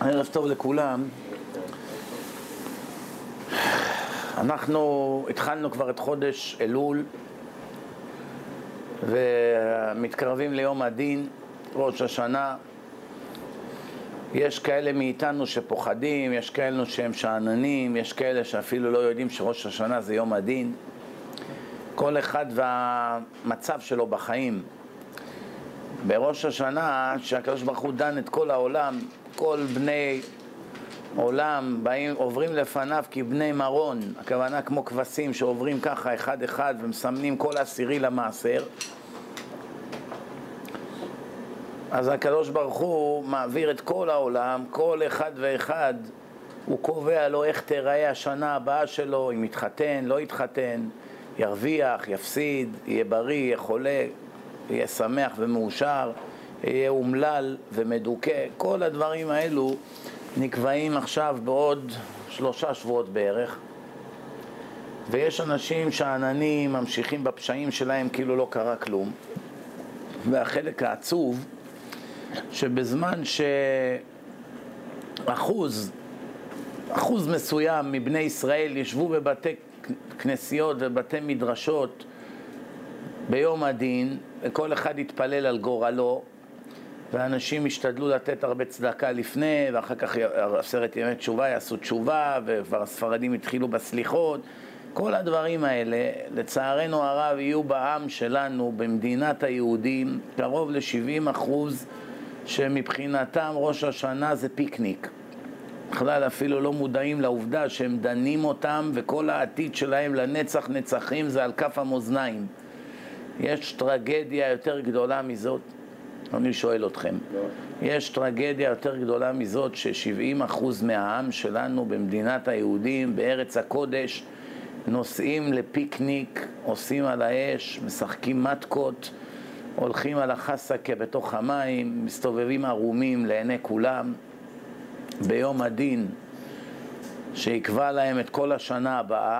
ערב טוב לכולם. אנחנו התחלנו כבר את חודש אלול ומתקרבים ליום הדין, ראש השנה. יש כאלה מאיתנו שפוחדים, יש כאלה שהם שאננים, יש כאלה שאפילו לא יודעים שראש השנה זה יום הדין. כל אחד והמצב שלו בחיים. בראש השנה, שהקדוש ברוך הוא דן את כל העולם, כל בני עולם באים, עוברים לפניו כבני מרון, הכוונה כמו כבשים שעוברים ככה אחד אחד ומסמנים כל עשירי למעשר. אז הקדוש ברוך הוא מעביר את כל העולם, כל אחד ואחד הוא קובע לו איך תיראה השנה הבאה שלו, אם יתחתן, לא יתחתן, ירוויח, יפסיד, יהיה בריא, יהיה חולה, יהיה שמח ומאושר, יהיה אומלל ומדוכא. כל הדברים האלו נקבעים עכשיו בעוד 3 שבועות בערך, ויש אנשים שאננים ממשיכים בפשעים שלהם כאילו לא קרה כלום. והחלק העצוב שבזמן שאחוז מסוים מבני ישראל ישבו בבתי כנסיות ובתי מדרשות ביום הדין, וכל אחד יתפלל על גורלו, ואנשים ישתדלו לתת הרבה צדקה לפני, ואחר כך 10 ימי תשובה יעשו תשובה, וכבר הספרדים התחילו בסליחות. כל הדברים האלה, לצערנו הרב, יהיו בעם שלנו, במדינת היהודים, קרוב ל-70% שמבחינתם ראש השנה זה פיקניק. בכלל אפילו לא מודעים לעובדה שהם דנים אותם, וכל העתיד שלהם לנצח נצחים זה על כף המאזניים. יש טרגדיה יותר גדולה מזאת? אני שואל אתכם. יש טרגדיה יותר גדולה מזאת ש70% מהעם שלנו במדינת היהודים, בארץ הקודש, נוסעים לפיקניק, עושים על האש, משחקים מתקות, הולכים על החסקה בתוך המים, מסתובבים ערומים לעיני כולם. ביום הדין שיקבע להם את כל השנה הבאה,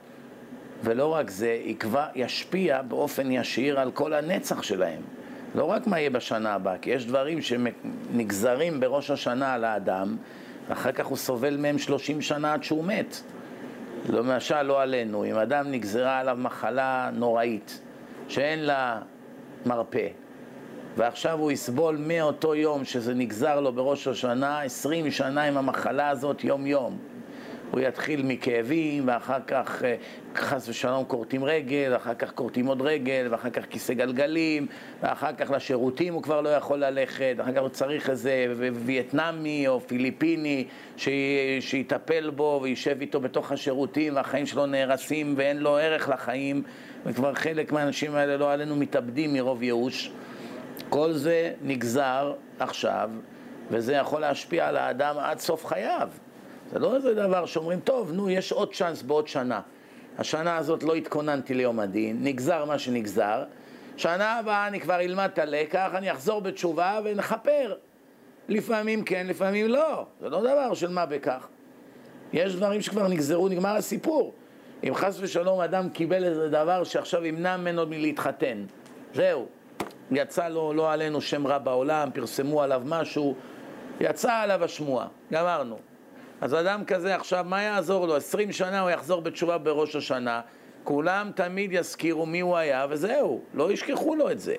ולא רק זה, ישפיע באופן ישיר על כל הנצח שלהם. לא רק מה יהיה בשנה הבאה, כי יש דברים שנגזרים בראש השנה על האדם, ואחר כך הוא סובל מהם 30 שנה עד שהוא מת. למשל, לא עלינו, אם אדם נגזרה עליו מחלה נוראית, שאין לה מרפא, ועכשיו הוא יסבול מאותו יום שזה נגזר לו בראש השנה, 20 שנה עם המחלה הזאת יום יום. הוא יתחיל מכאבים, ואחר כך חס ושלום קורטים רגל, ואחר כך קורטים עוד רגל, ואחר כך כיסא גלגלים, ואחר כך לשירותים הוא כבר לא יכול ללכת, ואחר כך הוא צריך איזה וייטנאמי או פיליפיני שיטפל בו וישב איתו בתוך השירותים, והחיים שלו נהרסים ואין לו ערך לחיים, וכבר חלק מהאנשים האלה לא עלינו מתאבדים מרוב ייאוש. כל זה נגזר עכשיו, וזה יכול להשפיע על האדם עד סוף חייו. זה לא איזה דבר שאומרים, טוב, נו, יש עוד צ'אנס בעוד שנה. השנה הזאת לא התכוננתי ליום הדין, נגזר מה שנגזר. שנה הבאה אני כבר אלמד את הלקח, אני אחזור בתשובה ונחפר. לפעמים כן, לפעמים לא. זה לא דבר של מה בכך. יש דברים שכבר נגזרו, נגמר הסיפור. אם חס ושלום אדם קיבל איזה דבר שעכשיו ימנע ממנו מלהתחתן, זהו. יצא לו, לא עלינו שם רע בעולם, פרסמו עליו משהו, יצא עליו השמועה, גמרנו. אז אדם כזה עכשיו, מה יעזור לו? 20 שנה הוא יחזור בתשובה בראש השנה, כולם תמיד יזכירו מי הוא היה, וזהו, לא ישכחו לו את זה.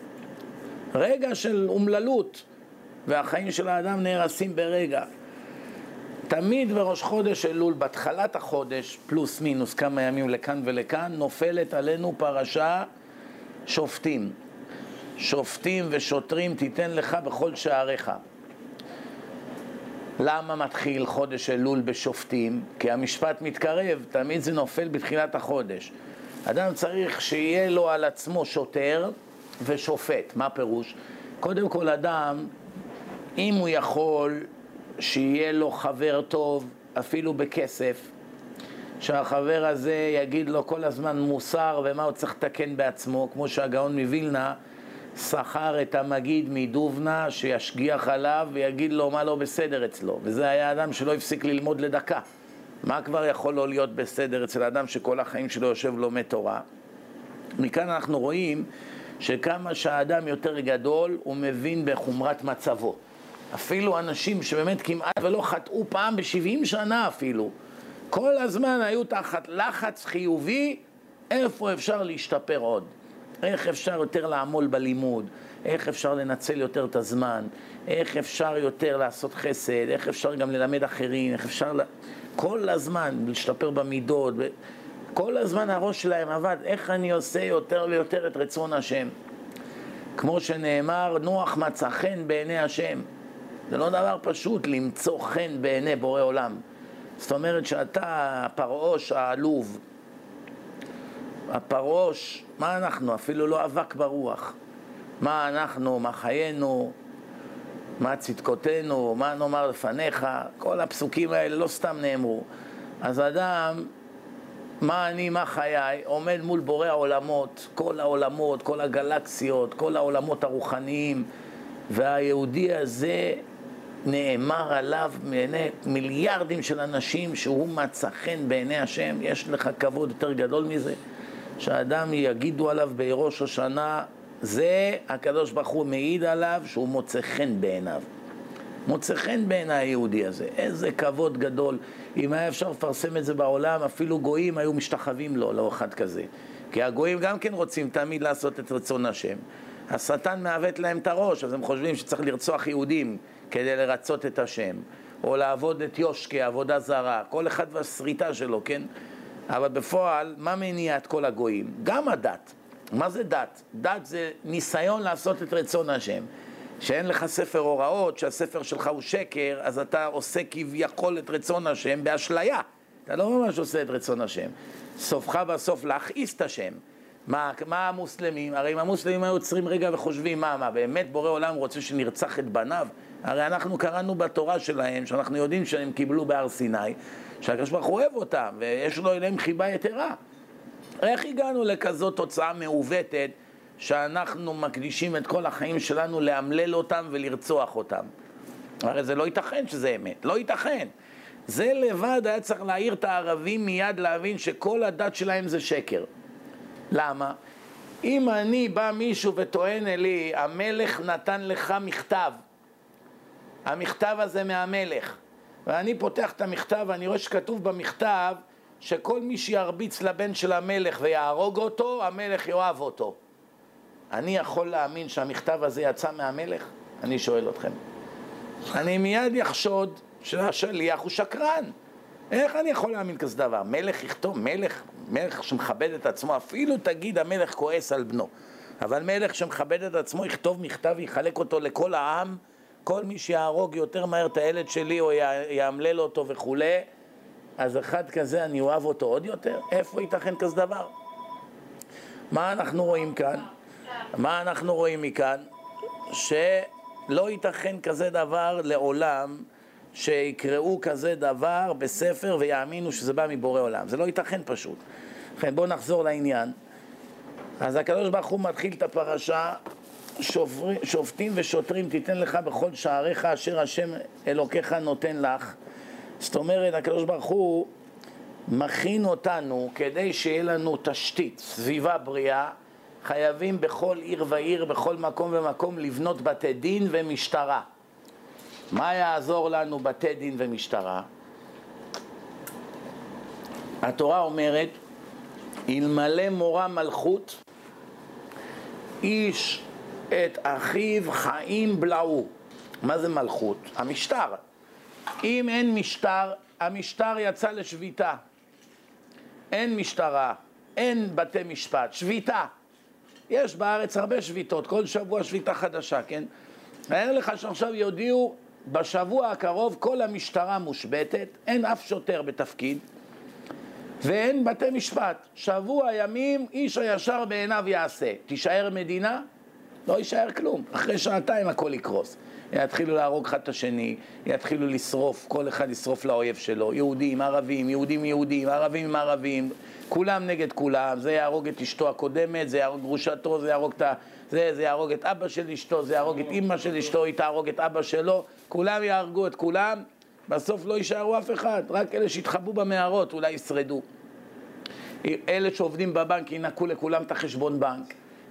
רגע של אומללות, והחיים של האדם נהרסים ברגע. תמיד בראש חודש אלול, בתחלת החודש, פלוס מינוס כמה ימים לכאן ולכאן, נופלת עלינו פרשה שופטים. שופטים ושוטרים תיתן לך בכל שעריך. למה מתחיל חודש אלול בשופטים? כי המשפט מתקרב, תמיד זה נופל בתחילת החודש. אדם צריך שיהיה לו על עצמו שוטר ושופט. מה פירוש? קודם כל אדם, אם הוא יכול שיהיה לו חבר טוב, אפילו בכסף, שהחבר הזה יגיד לו כל הזמן מוסר ומה הוא צריך לתקן בעצמו, כמו שהגאון מווילנה שכר את המגיד מדובנה שישגיח עליו ויגיד לו מה לא בסדר אצלו, וזה היה אדם שלא הפסיק ללמוד לדקה. מה כבר יכול לא להיות בסדר אצל האדם שכל החיים שלו יושב לומד תורה? מכאן אנחנו רואים שכמה שהאדם יותר גדול הוא מבין בחומרת מצבו. אפילו אנשים שבאמת כמעט ולא חטאו פעם ב-70 שנה אפילו, כל הזמן היו תחת לחץ חיובי, איפה אפשר להשתפר עוד, איך אפשר יותר לעמול בלימוד, איך אפשר לנצל יותר את הזמן, איך אפשר יותר לעשות חסד, איך אפשר גם ללמד אחרים, איך אפשר כל הזמן להשתפר במידות, כל הזמן הראש שלהם עבד, איך אני עושה יותר ויותר את רצון השם. כמו שנאמר, נוח מצא חן בעיני השם. זה לא דבר פשוט למצוא חן בעיני בורא עולם. זאת אומרת שאתה הפרעוש העלוב, הפרעוש, מה אנחנו? אפילו לא אבק ברוח. מה אנחנו, מה חיינו, מה צדקותינו, מה נאמר לפניך, כל הפסוקים האלה לא סתם נאמרו. אז אדם, מה אני, מה חיי, עומד מול בורא העולמות, כל העולמות, כל הגלקסיות, כל העולמות הרוחניים, והיהודי הזה נאמר עליו מעיני מיליארדים של אנשים שהוא מצא חן בעיני השם. יש לך כבוד יותר גדול מזה? שהאדם יגידו עליו בראש השנה, זה הקדוש ברוך הוא מעיד עליו שהוא מוצא חן בעיניו. מוצא חן בעיני היהודי הזה. איזה כבוד גדול. אם היה אפשר לפרסם את זה בעולם, אפילו גויים היו משתחווים לו, לא אחד כזה. כי הגויים גם כן רוצים תמיד לעשות את רצון השם. השטן מעוות להם את הראש, אז הם חושבים שצריך לרצוח יהודים כדי לרצות את השם. או לעבוד את יושקי, עבודה זרה. כל אחד והשריטה שלו, כן? אבל בפועל, מה מניע את כל הגויים? גם הדת. מה זה דת? דת זה ניסיון לעשות את רצון השם. שאין לך ספר הוראות, שהספר שלך הוא שקר, אז אתה עושה כביכול את רצון השם באשליה. אתה לא ממש עושה את רצון השם. סופך בסוף להכעיס את השם. מה המוסלמים? הרי אם המוסלמים היו עוצרים רגע וחושבים, מה, באמת בורא עולם רוצה שנרצח את בניו? הרי אנחנו קראנו בתורה שלהם, שאנחנו יודעים שהם קיבלו בהר סיני, שהקדוש ברוך הוא אוהב אותם, ויש לו אליהם חיבה יתרה. איך הגענו לכזאת תוצאה מעוותת, שאנחנו מקדישים את כל החיים שלנו לאמלל אותם ולרצוח אותם? הרי זה לא ייתכן שזה אמת, לא ייתכן. זה לבד היה צריך להעיר את הערבים מיד להבין שכל הדת שלהם זה שקר. למה? אם אני בא מישהו וטוען לי, המלך נתן לך מכתב, המכתב הזה מהמלך, ואני פותח את המכתב ואני רואה שכתוב במכתב שכל מי שירביץ לבן של המלך ויהרוג אותו, המלך יאהב אותו. אני יכול להאמין שהמכתב הזה יצא מהמלך? אני שואל אתכם. אני מיד יחשוד שהשליח הוא שקרן. איך אני יכול להאמין כזה דבר? מלך יכתוב, מלך שמכבד את עצמו, אפילו תגיד המלך כועס על בנו, אבל מלך שמכבד את עצמו יכתוב מכתב ויחלק אותו לכל העם, כל מי שיהרוג יותר מהר את הילד שלי או יאמלל אותו וכו', אז אחד כזה אני אוהב אותו עוד יותר? איפה ייתכן כזה דבר? מה אנחנו רואים כאן? מה אנחנו רואים מכאן? שלא ייתכן כזה דבר לעולם, שיקראו כזה דבר בספר ויאמינו שזה בא מבורא עולם. זה לא ייתכן פשוט. לכן בואו נחזור לעניין. אז הקדוש ברוך הוא מתחיל את הפרשה, שופטים ושוטרים תיתן לך בכל שעריך אשר השם אלוקיך נותן לך. זאת אומרת, הקדוש ברוך הוא מכין אותנו כדי שיהיה לנו תשתית, סביבה בריאה. חייבים בכל עיר ועיר, בכל מקום ומקום לבנות בתי דין ומשטרה. מה יעזור לנו בתי דין ומשטרה? התורה אומרת, אלמלא מורא מלכות, איש את אחיו חיים בלעו. מה זה מלכות? המשטר. אם אין משטר, המשטר יצא לשביתה. אין משטרה, אין בתי משפט, שביתה. יש בארץ הרבה שביתות, כל שבוע שביתה חדשה, כן? נראה לך שעכשיו יודיעו, בשבוע הקרוב כל המשטרה מושבתת, אין אף שוטר בתפקיד, ואין בתי משפט. שבוע ימים איש הישר בעיניו יעשה. תישאר מדינה? לא יישאר כלום. אחרי שעתיים הכל יקרוס. יתחילו להרוג אחד את השני, יתחילו לשרוף, כל אחד לשרוף לאויב שלו, יהודים, ערבים, יהודים יהודים, ערבים עם ערבים, כולם נגד כולם. זה יהרוג את אשתו הקודמת, זה יהרוג גרושתו, זה יהרוג את אבא של אשתו, זה יהרוג את אמא של אשתו, היא תהרוג את אבא שלו, כולם יהרגו את כולם, בסוף לא יישארו אף אחד, רק אלה שהתחבאו במערות אולי ישרדו. אלה שעובדים בבנק ינקו לכולם את החשבון בנק,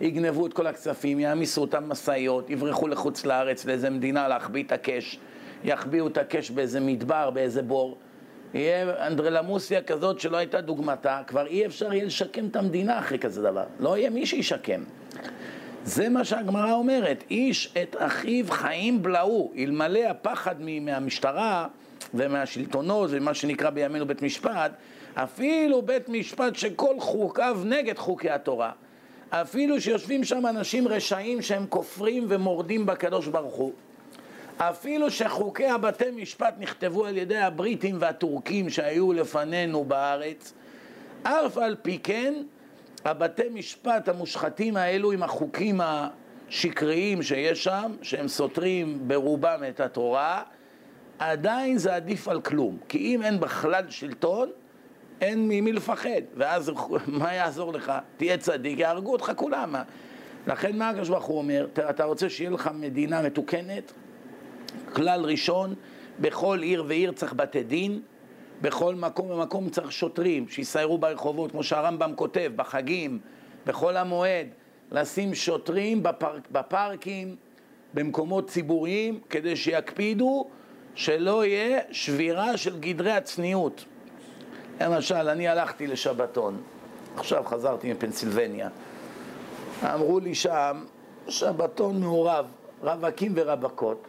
יגנבו את כל הכספים, יעמיסו אותם מסעיות, יברחו לחוץ לארץ, לאיזה מדינה להחביא את הקש, יחביאו את הקש באיזה מדבר, באיזה בור. יהיה אנדרלמוסיה כזאת שלא הייתה דוגמתה, כבר אי אפשר יהיה לשקם את המדינה אחרי כזה דבר. לא יהיה מי שישקם. זה מה שהגמרא אומרת, איש את אחיו חיים בלעו, אלמלא הפחד מהמשטרה ומהשלטונות ומה שנקרא בימינו בית משפט, אפילו בית משפט שכל חוקיו נגד חוקי התורה, אפילו שיושבים שם אנשים רשעים שהם כופרים ומורדים בקדוש ברוך הוא, אפילו שחוקי הבתי משפט נכתבו על ידי הבריטים והטורקים שהיו לפנינו בארץ, אף על פי כן הבתי משפט המושחתים האלו עם החוקים השקריים שיש שם, שהם סותרים ברובם את התורה, עדיין זה עדיף על כלום. כי אם אין בכלל שלטון, אין ממי לפחד. ואז מה יעזור לך? תהיה צדיק, יהרגו אותך כולם. לכן מה הקדוש ברוך הוא אומר? אתה רוצה שיהיה לך מדינה מתוקנת? כלל ראשון, בכל עיר ועיר צריך בתי דין, בכל מקום ומקום צריך שוטרים שיסיירו ברחובות, כמו שהרמב"ם כותב, בחגים, בכל המועד, לשים שוטרים בפארקים, במקומות ציבוריים, כדי שיקפידו שלא יהיה שבירה של גדרי הצניעות. למשל, אני הלכתי לשבתון, עכשיו חזרתי מפנסילבניה, אמרו לי שם, שבתון מעורב, רווקים ורווקות,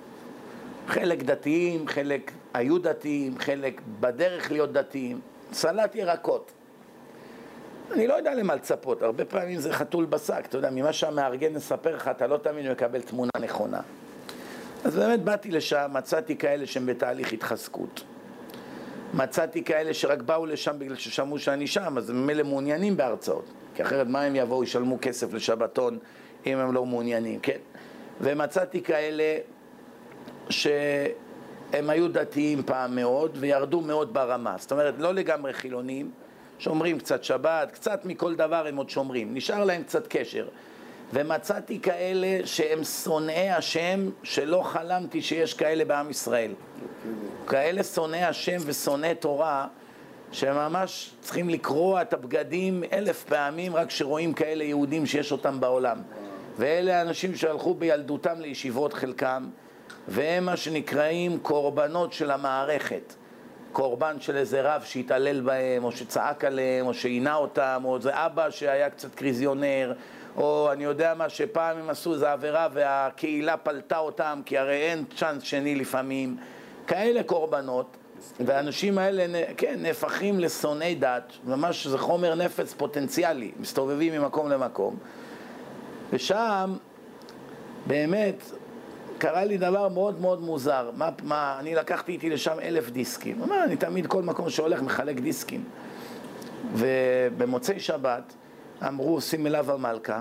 חלק דתיים, חלק היו דתיים, חלק בדרך להיות דתיים, סלט ירקות. אני לא יודע למה לצפות, הרבה פעמים זה חתול בשק, אתה יודע, ממה שהמארגן נספר לך, אתה לא תמיד מקבל תמונה נכונה. אז באמת באתי לשם, מצאתי כאלה שהם בתהליך התחזקות. מצאתי כאלה שרק באו לשם בגלל ששמעו שאני שם, אז הם מלא מעוניינים בהרצאות. כי אחרת מה הם יבואו, ישלמו כסף לשבתון אם הם לא מעוניינים, כן? ומצאתי כאלה שהם היו דתיים פעם מאוד וירדו מאוד ברמה. זאת אומרת, לא לגמרי חילונים, שומרים קצת שבת, קצת מכל דבר הם עוד שומרים. נשאר להם קצת קשר. ומצאתי כאלה שהם שונאי השם, שלא חלמתי שיש כאלה בעם ישראל. כאלה שונאי השם ושונאי תורה, שממש צריכים לקרוא את הבגדים 1000 פעמים רק שרואים כאלה יהודים שיש אותם בעולם. ואלה האנשים שהלכו בילדותם לישיבות חלקם, והם מה שנקראים קורבנות של המערכת. קורבן של איזה רב שהתעלל בהם, או שצעק עליהם, או שעינה אותם, או זה אבא שהיה קצת קריזיונר, או אני יודע מה, שפעם הם עשו איזו עבירה והקהילה פלטה אותם, כי הרי אין צ'אנס שני לפעמים. כאלה קורבנות, והאנשים האלה, כן, נהפכים לשונאי דת, ממש זה חומר נפץ פוטנציאלי, מסתובבים ממקום למקום. ושם, באמת, קרה לי דבר מאוד מאוד מוזר. אני לקחתי איתי לשם 1000 דיסקים. אני תמיד כל מקום שהולך מחלק דיסקים. ובמוצאי שבת אמרו, שים אליו המלכה,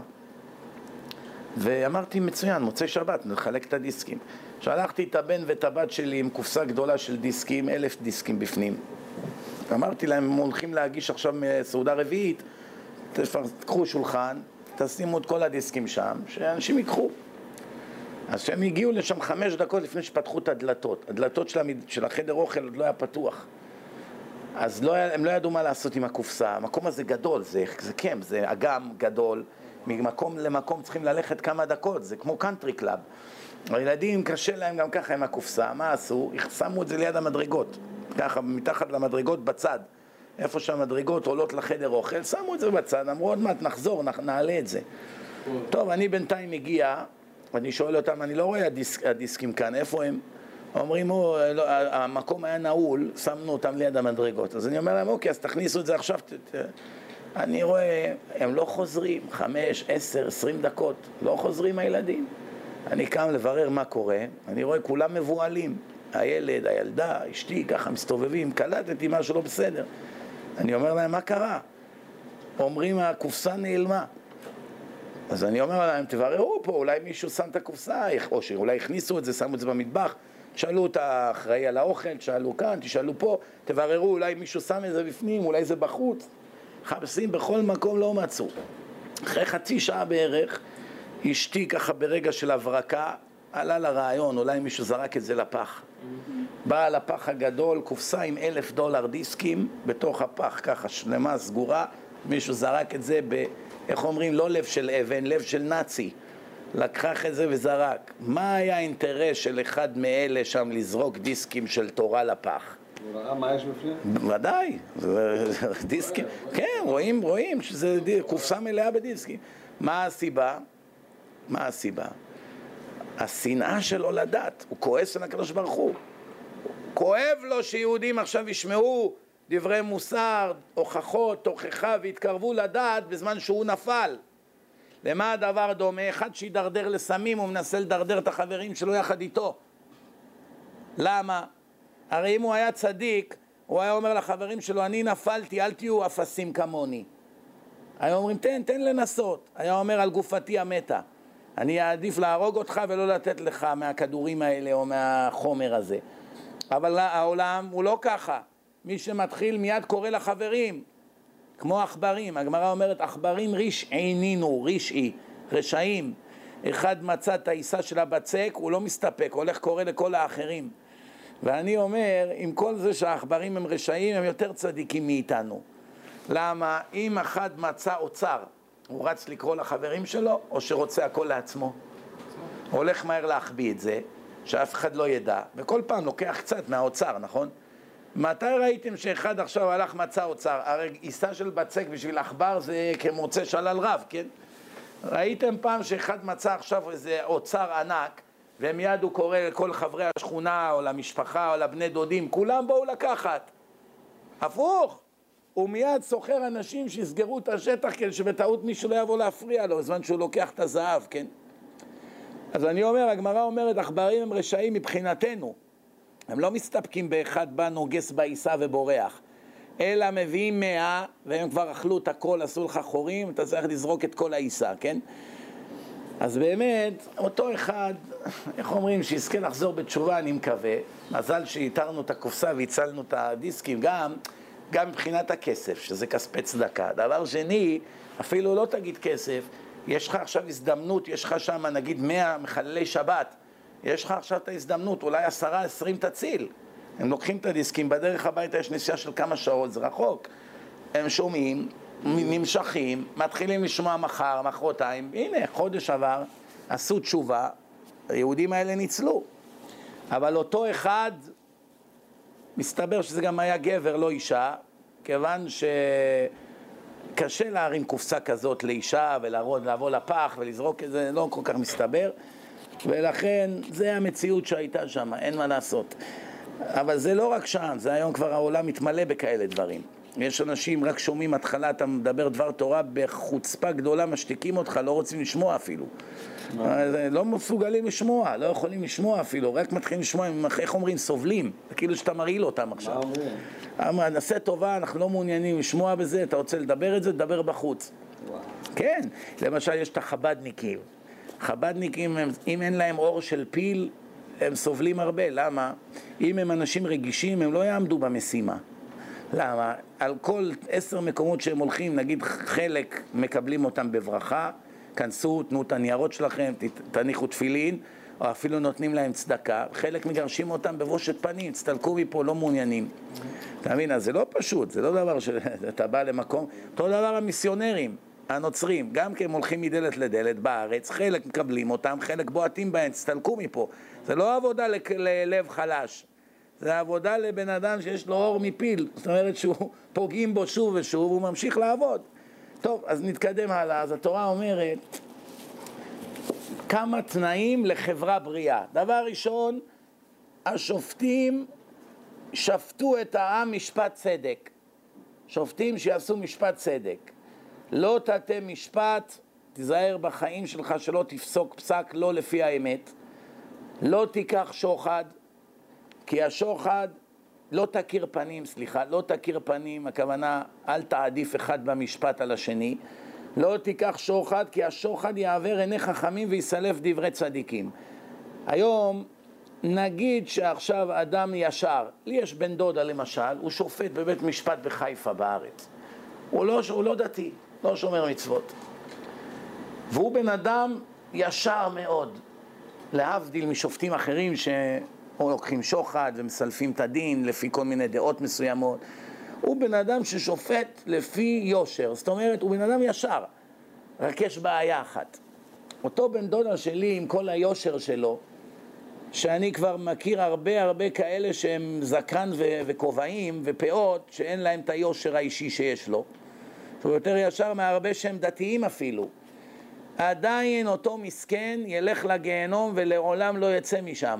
ואמרתי, מצוין, מוצאי שבת, נחלק את הדיסקים. שלחתי את הבן ואת הבת שלי עם קופסה גדולה של דיסקים, 1000 דיסקים בפנים. אמרתי להם, הם הולכים להגיש עכשיו סעודה רביעית, תקחו שולחן, תשימו את כל הדיסקים שם, שאנשים ייקחו. אז שהם הגיעו לשם 5 דקות לפני שפתחו את הדלתות. הדלתות של החדר אוכל עוד לא היה פתוח. אז הם לא ידעו מה לעשות עם הקופסה. המקום הזה גדול, זה קמפ, זה אגם גדול. ממקום למקום צריכים ללכת כמה דקות, זה כמו קאנטרי קלאב. הילדים קשה להם גם ככה עם הקופסה. מה עשו? שמו את זה ליד המדרגות. ככה, מתחת למדרגות בצד. איפה שהמדרגות עולות לחדר אוכל, שמו את זה בצד. אמרו עוד מעט נחזור, נעלה את זה. טוב, אני בינתיים מגיע, אני שואל אותם, אני לא רואה הדיסקים כאן, איפה הם? אומרים, המקום היה נעול, שמנו אותם ליד המדרגות. אז אני אומר להם, אוקיי, אז תכניסו את זה עכשיו. אני רואה, הם לא חוזרים, 5, 10, 20 דקות, לא חוזרים הילדים. אני קם לברר מה קורה, אני רואה כולם מבועלים. הילד, הילדה, אשתי, ככה מסתובבים, קלטתי משהו לא בסדר. אני אומר להם, מה קרה? אומרים, הקופסה נעלמה. אז אני אומר להם, תבררו פה, אולי מישהו שם את הקופסה, או שאולי הכניסו את זה, שמו את זה במטבח, תשאלו את האחראי על האוכל, תשאלו כאן, תשאלו פה, תבררו, אולי מישהו שם את זה בפנים, אולי זה בחוץ. חפשים בכל מקום לא מצאו. אחרי חצי שעה בערך, אשתי ככה ברגע של הברקה, עלה לרעיון, אולי מישהו זרק את זה לפח. באה לפח הגדול, קופסה עם $1,000 דיסקים, בתוך הפח ככה שלמה, סגורה, מישהו זרק את זה איך אומרים, לא לב של אבן, לב של נאצי. לקח את זה וזרק. מה היה האינטרס של אחד מאלה שם לזרוק דיסקים של תורה לפח? הוא ראה מה יש בפנים? ודאי, דיסקים. כן, רואים שזה קופסה מלאה בדיסקים. מה הסיבה? מה הסיבה? השנאה שלו לדעת. הוא כועס על הקדוש ברוך הוא. כואב לו שיהודים עכשיו ישמעו דברי מוסר, הוכחות, תוכחה והתקרבו לדעת בזמן שהוא נפל. למה הדבר דומה? אחד שידרדר לסמים, הוא מנסה לדרדר את החברים שלו יחד איתו. למה? הרי אם הוא היה צדיק, הוא היה אומר לחברים שלו, אני נפלתי, אל תהיו אפסים כמוני. היה אומרים, תן לנסות. היה אומר על גופתי המתה. אני אעדיף להרוג אותך ולא לתת לך מהכדורים האלה או מהחומר הזה. אבל העולם הוא לא ככה. מי שמתחיל מיד קורא לחברים, כמו עכברים. הגמרא אומרת, עכברים רשעינינו, רשעי, רשעים. אחד מצא את העיסה של הבצק, הוא לא מסתפק, הולך קורא לכל האחרים. ואני אומר, עם כל זה שהעכברים הם רשעים, הם יותר צדיקים מאיתנו. למה? אם אחד מצא אוצר, הוא רץ לקרוא לחברים שלו, או שרוצה הכל לעצמו? הוא הולך מהר להחביא את זה, שאף אחד לא ידע, וכל פעם לוקח קצת מהאוצר, נכון? מתי ראיתם שאחד עכשיו הלך מצא אוצר? הרי עיסה של בצק בשביל עכבר זה כמוצא שלל רב, כן? ראיתם פעם שאחד מצא עכשיו איזה אוצר ענק, ומיד הוא קורא לכל חברי השכונה, או למשפחה, או לבני דודים, כולם בואו לקחת. הפוך! הוא מיד סוחר אנשים שיסגרו את השטח, כן, שבטעות מישהו לא יבוא להפריע לו, בזמן שהוא לוקח את הזהב, כן? אז אני אומר, הגמרא אומרת, עכברים הם רשעים מבחינתנו. הם לא מסתפקים באחד בא נוגס בעיסה ובורח, אלא מביאים 100, והם כבר אכלו את הכל, עשו לך חורים, אתה צריך לזרוק את כל העיסה, כן? אז באמת, אותו אחד, איך אומרים, שיזכה לחזור בתשובה, אני מקווה. מזל שהתרנו את הקופסה והצלנו את הדיסקים, גם מבחינת הכסף, שזה כספי צדקה. דבר שני, אפילו לא תגיד כסף, יש לך עכשיו הזדמנות, יש לך שם נגיד 100 מחללי שבת, יש לך עכשיו את ההזדמנות, אולי 10-20 תציל. הם לוקחים את הדיסקים, בדרך הביתה יש נסיעה של כמה שעות, זה רחוק. הם שומעים, נמשכים, מתחילים לשמוע מחר, מחרתיים, הנה, חודש עבר, עשו תשובה, היהודים האלה ניצלו. אבל אותו אחד, מסתבר שזה גם היה גבר, לא אישה, כיוון שקשה להרים קופסה כזאת לאישה ולבוא לפח ולזרוק את זה, לא כל כך מסתבר, ולכן זה המציאות שהייתה שם, אין מה לעשות. אבל זה לא רק שם, זה היום כבר העולם מתמלא בכאלה דברים. יש אנשים רק שומעים התחלה, אתה מדבר דבר תורה בחוצפה גדולה, משתיקים אותך, לא רוצים לשמוע אפילו. לא מסוגלים לשמוע, לא יכולים לשמוע אפילו, רק מתחילים לשמוע, איך אומרים, סובלים, כאילו שאתה מרעיל אותם עכשיו. נעשה טובה, אנחנו לא מעוניינים לשמוע בזה, אתה רוצה לדבר את זה, תדבר בחוץ. כן, למשל יש את החבדניקים. חבדניקים, אם אין להם אור של פיל, הם סובלים הרבה. למה? אם הם אנשים רגישים, הם לא יעמדו במשימה. למה? על כל 10 מקומות שהם הולכים, נגיד חלק מקבלים אותם בברכה, כנסו, תנו את הניירות שלכם, תניחו תפילין, או אפילו נותנים להם צדקה, חלק מגרשים אותם בבושת פנים, תסתלקו מפה, לא מעוניינים. אתה מבין? אז זה לא פשוט, זה לא דבר שאתה בא למקום, אותו דבר המיסיונרים, הנוצרים, גם כי הם הולכים מדלת לדלת בארץ, חלק מקבלים אותם, חלק בועטים בהם, תסתלקו מפה. זה לא עבודה ללב חלש. זה עבודה לבן אדם שיש לו אור מפיל, זאת אומרת שהוא פוגעים בו שוב ושוב, הוא ממשיך לעבוד. טוב, אז נתקדם הלאה. אז התורה אומרת כמה תנאים לחברה בריאה. דבר ראשון, השופטים שפטו את העם משפט צדק. שופטים שיעשו משפט צדק. לא תטה משפט, תיזהר בחיים שלך שלא תפסוק פסק לא לפי האמת. לא תיקח שוחד, כי השוחד לא תכיר פנים, סליחה, לא תכיר פנים, הכוונה אל תעדיף אחד במשפט על השני. לא תיקח שוחד, כי השוחד יעבר עיני חכמים ויסלף דברי צדיקים. היום נגיד שעכשיו אדם ישר, לי יש בן דודה למשל, הוא שופט בבית משפט בחיפה בארץ. הוא לא דתי, לא שומר מצוות. והוא בן אדם ישר מאוד, להבדיל משופטים אחרים או לוקחים שוחד ומסלפים את הדין לפי כל מיני דעות מסוימות. הוא בן אדם ששופט לפי יושר, זאת אומרת, הוא בן אדם ישר, רק יש בעיה אחת. אותו בן דודה שלי עם כל היושר שלו, שאני כבר מכיר הרבה כאלה שהם זקן וכובעים ופאות, שאין להם את היושר האישי שיש לו. הוא יותר ישר מהרבה שהם דתיים אפילו. עדיין אותו מסכן ילך לגיהנום ולעולם לא יצא משם.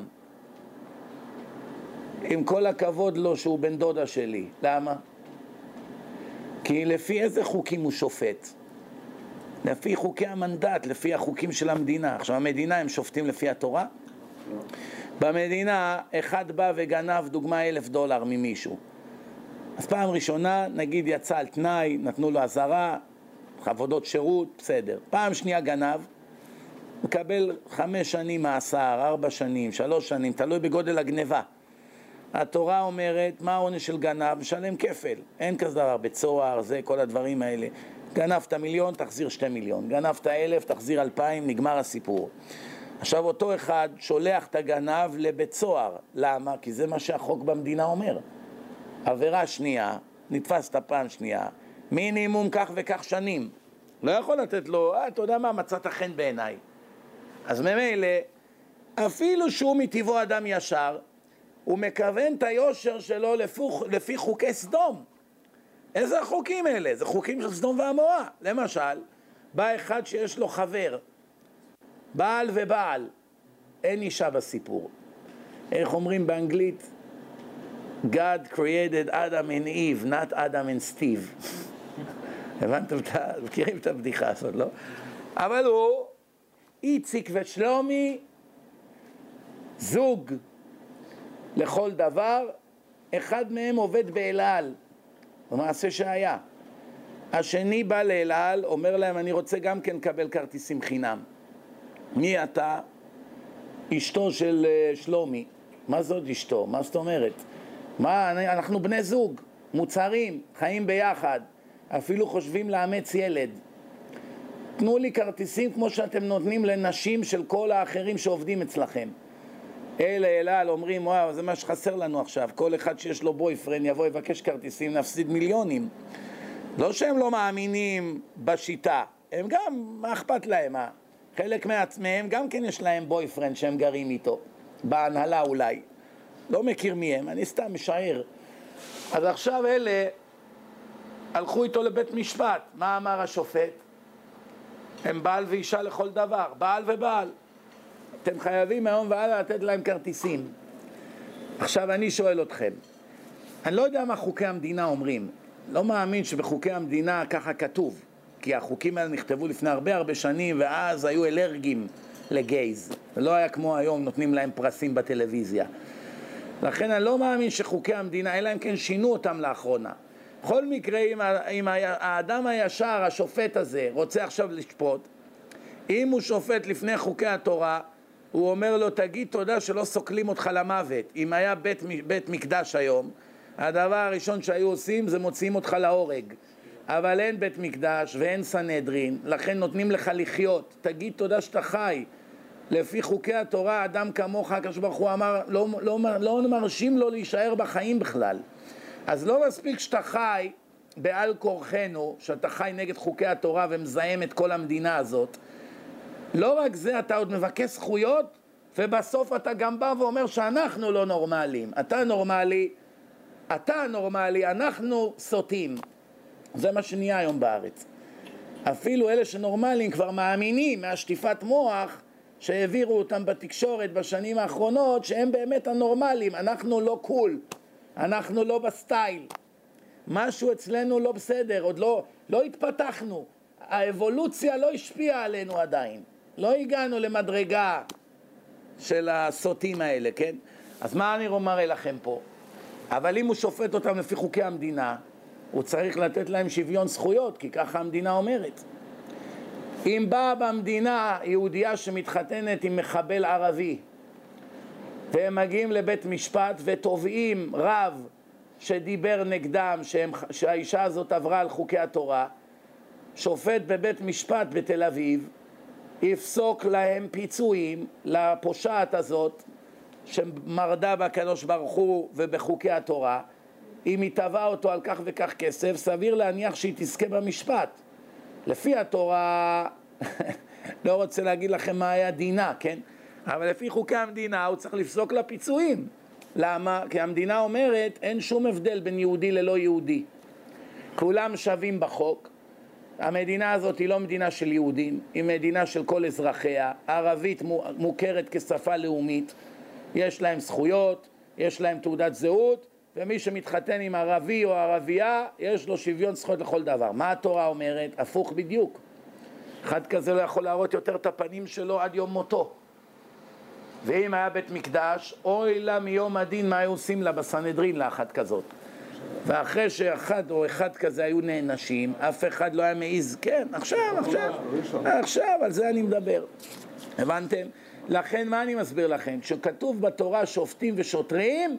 עם כל הכבוד לו שהוא בן דודה שלי. למה? כי לפי איזה חוקים הוא שופט? לפי חוקי המנדט, לפי החוקים של המדינה. עכשיו המדינה הם שופטים לפי התורה? במדינה אחד בא וגנב דוגמה $1,000 ממישהו. אז פעם ראשונה נגיד יצא על תנאי, נתנו לו עזרה, עבודות שירות, בסדר. פעם שנייה גנב, מקבל 5 שנים מאסר, 4 שנים, 3 שנים, תלוי בגודל הגניבה. התורה אומרת, מה העונש של גנב? משלם כפל. אין כזה דבר, בצוהר, זה, כל הדברים האלה. גנבת 1,000,000, תחזיר 2 מיליון. גנבת 1,000, תחזיר 2,000, נגמר הסיפור. עכשיו אותו אחד שולח את הגנב לבית סוהר. למה? כי זה מה שהחוק במדינה אומר. עבירה שנייה, נתפסת פעם שנייה, מינימום כך וכך שנים. לא יכול לתת לו, אתה יודע מה, מצאת חן בעיניי. אז ממילא, אפילו שהוא מטבעו אדם ישר, הוא מכוון את היושר שלו לפי חוקי סדום. איזה החוקים האלה? זה חוקים של סדום ועמורה. למשל, בא אחד שיש לו חבר, בעל ובעל, אין אישה בסיפור. איך אומרים באנגלית? God created Adam and Eve, not Adam and Steve. הבנתם? מכירים את הבדיחה הזאת, לא? אבל הוא, איציק ושלומי, זוג לכל דבר, אחד מהם עובד באלעל, במעשה שהיה. השני בא לאלעל, אומר להם, אני רוצה גם כן לקבל כרטיסים חינם. מי אתה? אשתו של שלומי. מה זאת אשתו? מה זאת אומרת? אנחנו בני זוג, מוצרים, חיים ביחד, אפילו חושבים לאמץ ילד. תנו לי כרטיסים כמו שאתם נותנים לנשים של כל האחרים שעובדים אצלכם. אלעל אומרים, וואו, זה מה שחסר לנו עכשיו. כל אחד שיש לו בויפרנד יבוא יבקש כרטיסים, נפסיד מיליונים. לא שהם לא מאמינים בשיטה, הם גם, מה אכפת להם? חלק מעצמם גם כן יש להם בויפרנד שהם גרים איתו, בהנהלה אולי. לא מכיר מי הם, אני סתם משער. אז עכשיו אלה הלכו איתו לבית משפט. מה אמר השופט? הם בעל ואישה לכל דבר, בעל ובעל. אתם חייבים מהיום והלאה לתת להם כרטיסים. עכשיו אני שואל אתכם, אני לא יודע מה חוקי המדינה אומרים. לא מאמין שבחוקי המדינה ככה כתוב, כי החוקים האלה נכתבו לפני הרבה שנים, ואז היו אלרגיים לגייז. זה לא היה כמו היום, נותנים להם פרסים בטלוויזיה. לכן אני לא מאמין שחוקי המדינה, אלא אם כן שינו אותם לאחרונה. בכל מקרה, אם האדם הישר, השופט הזה, רוצה עכשיו לשפוט, אם הוא שופט לפני חוקי התורה, הוא אומר לו, תגיד תודה שלא סוקלים אותך למוות. אם היה בית מקדש היום, הדבר הראשון שהיו עושים זה מוציאים אותך להורג. אבל אין בית מקדש ואין סנהדרין, לכן נותנים לך לחיות. תגיד תודה שאתה חי. לפי חוקי התורה, אדם כמוך, הקדוש ברוך הוא אמר, לא מרשים לו להישאר בחיים בכלל. אז לא מספיק שאתה חי בעל כורחנו, שאתה חי נגד חוקי התורה ומזהם את כל המדינה הזאת. לא רק זה, אתה עוד מבקש זכויות, ובסוף אתה גם בא ואומר שאנחנו לא נורמליים. אתה נורמלי, אנחנו סוטים. זה מה שנהיה היום בארץ. אפילו אלה שנורמליים כבר מאמינים מהשטיפת מוח, שהעבירו אותם בתקשורת בשנים האחרונות, שהם באמת הנורמליים. אנחנו לא קול, אנחנו לא בסטייל. משהו אצלנו לא בסדר, עוד לא התפתחנו. האבולוציה לא השפיעה עלינו עדיין. לא הגענו למדרגה של הסוטים האלה, כן? אז מה אני מראה לכם פה? אבל אם הוא שופט אותם לפי חוקי המדינה, הוא צריך לתת להם שוויון זכויות, כי ככה המדינה אומרת. אם באה במדינה יהודייה שמתחתנת עם מחבל ערבי, והם מגיעים לבית משפט ותובעים רב שדיבר נגדם, שהאישה הזאת עברה על חוקי התורה, שופט בבית משפט בתל אביב, יפסוק להם פיצויים לפושעת הזאת, שמרדה בקדוש ברוך הוא ובחוקי התורה, אם היא תבעה אותו על כך וכך כסף, סביר להניח שהיא תזכה במשפט. לפי התורה, לא רוצה להגיד לכם מה היה דינה, כן? אבל לפי חוקי המדינה הוא צריך לפסוק לה פיצויים. למה? כי המדינה אומרת אין שום הבדל בין יהודי ללא יהודי. כולם שווים בחוק. המדינה הזאת היא לא מדינה של יהודים, היא מדינה של כל אזרחיה. הערבית מוכרת כשפה לאומית, יש להם זכויות, יש להם תעודת זהות, ומי שמתחתן עם ערבי או ערבייה, יש לו שוויון זכויות לכל דבר. מה התורה אומרת? הפוך בדיוק. אחד כזה לא יכול להראות יותר את הפנים שלו עד יום מותו. ואם היה בית מקדש, אוי לה מיום הדין מה היו עושים לה בסנהדרין לאחת כזאת. ואחרי שאחד או אחד כזה היו נענשים, אף אחד לא היה מעיז, כן, עכשיו, על זה אני מדבר. הבנתם? לכן מה אני מסביר לכם? כשכתוב בתורה שופטים ושוטרים,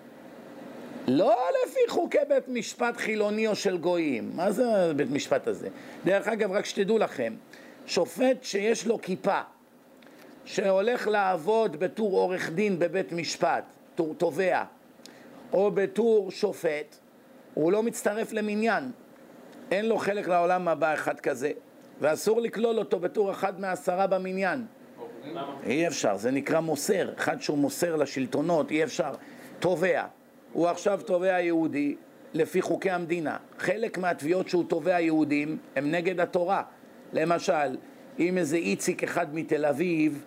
לא לפי חוקי בית משפט חילוני או של גויים. מה זה בית משפט הזה? דרך אגב, רק שתדעו לכם, שופט שיש לו כיפה, שהולך לעבוד בתור עורך דין בבית משפט, תור תובע, או בתור שופט, הוא לא מצטרף למניין. אין לו חלק לעולם הבא אחד כזה, ואסור לכלול אותו בתור אחד מ10 במניין. אי אפשר, זה נקרא מוסר, אחד שהוא מוסר לשלטונות, אי אפשר. תובע, הוא עכשיו תובע יהודי לפי חוקי המדינה. חלק מהתביעות שהוא תובע יהודים הם נגד התורה. למשל, אם איזה איציק אחד מתל אביב,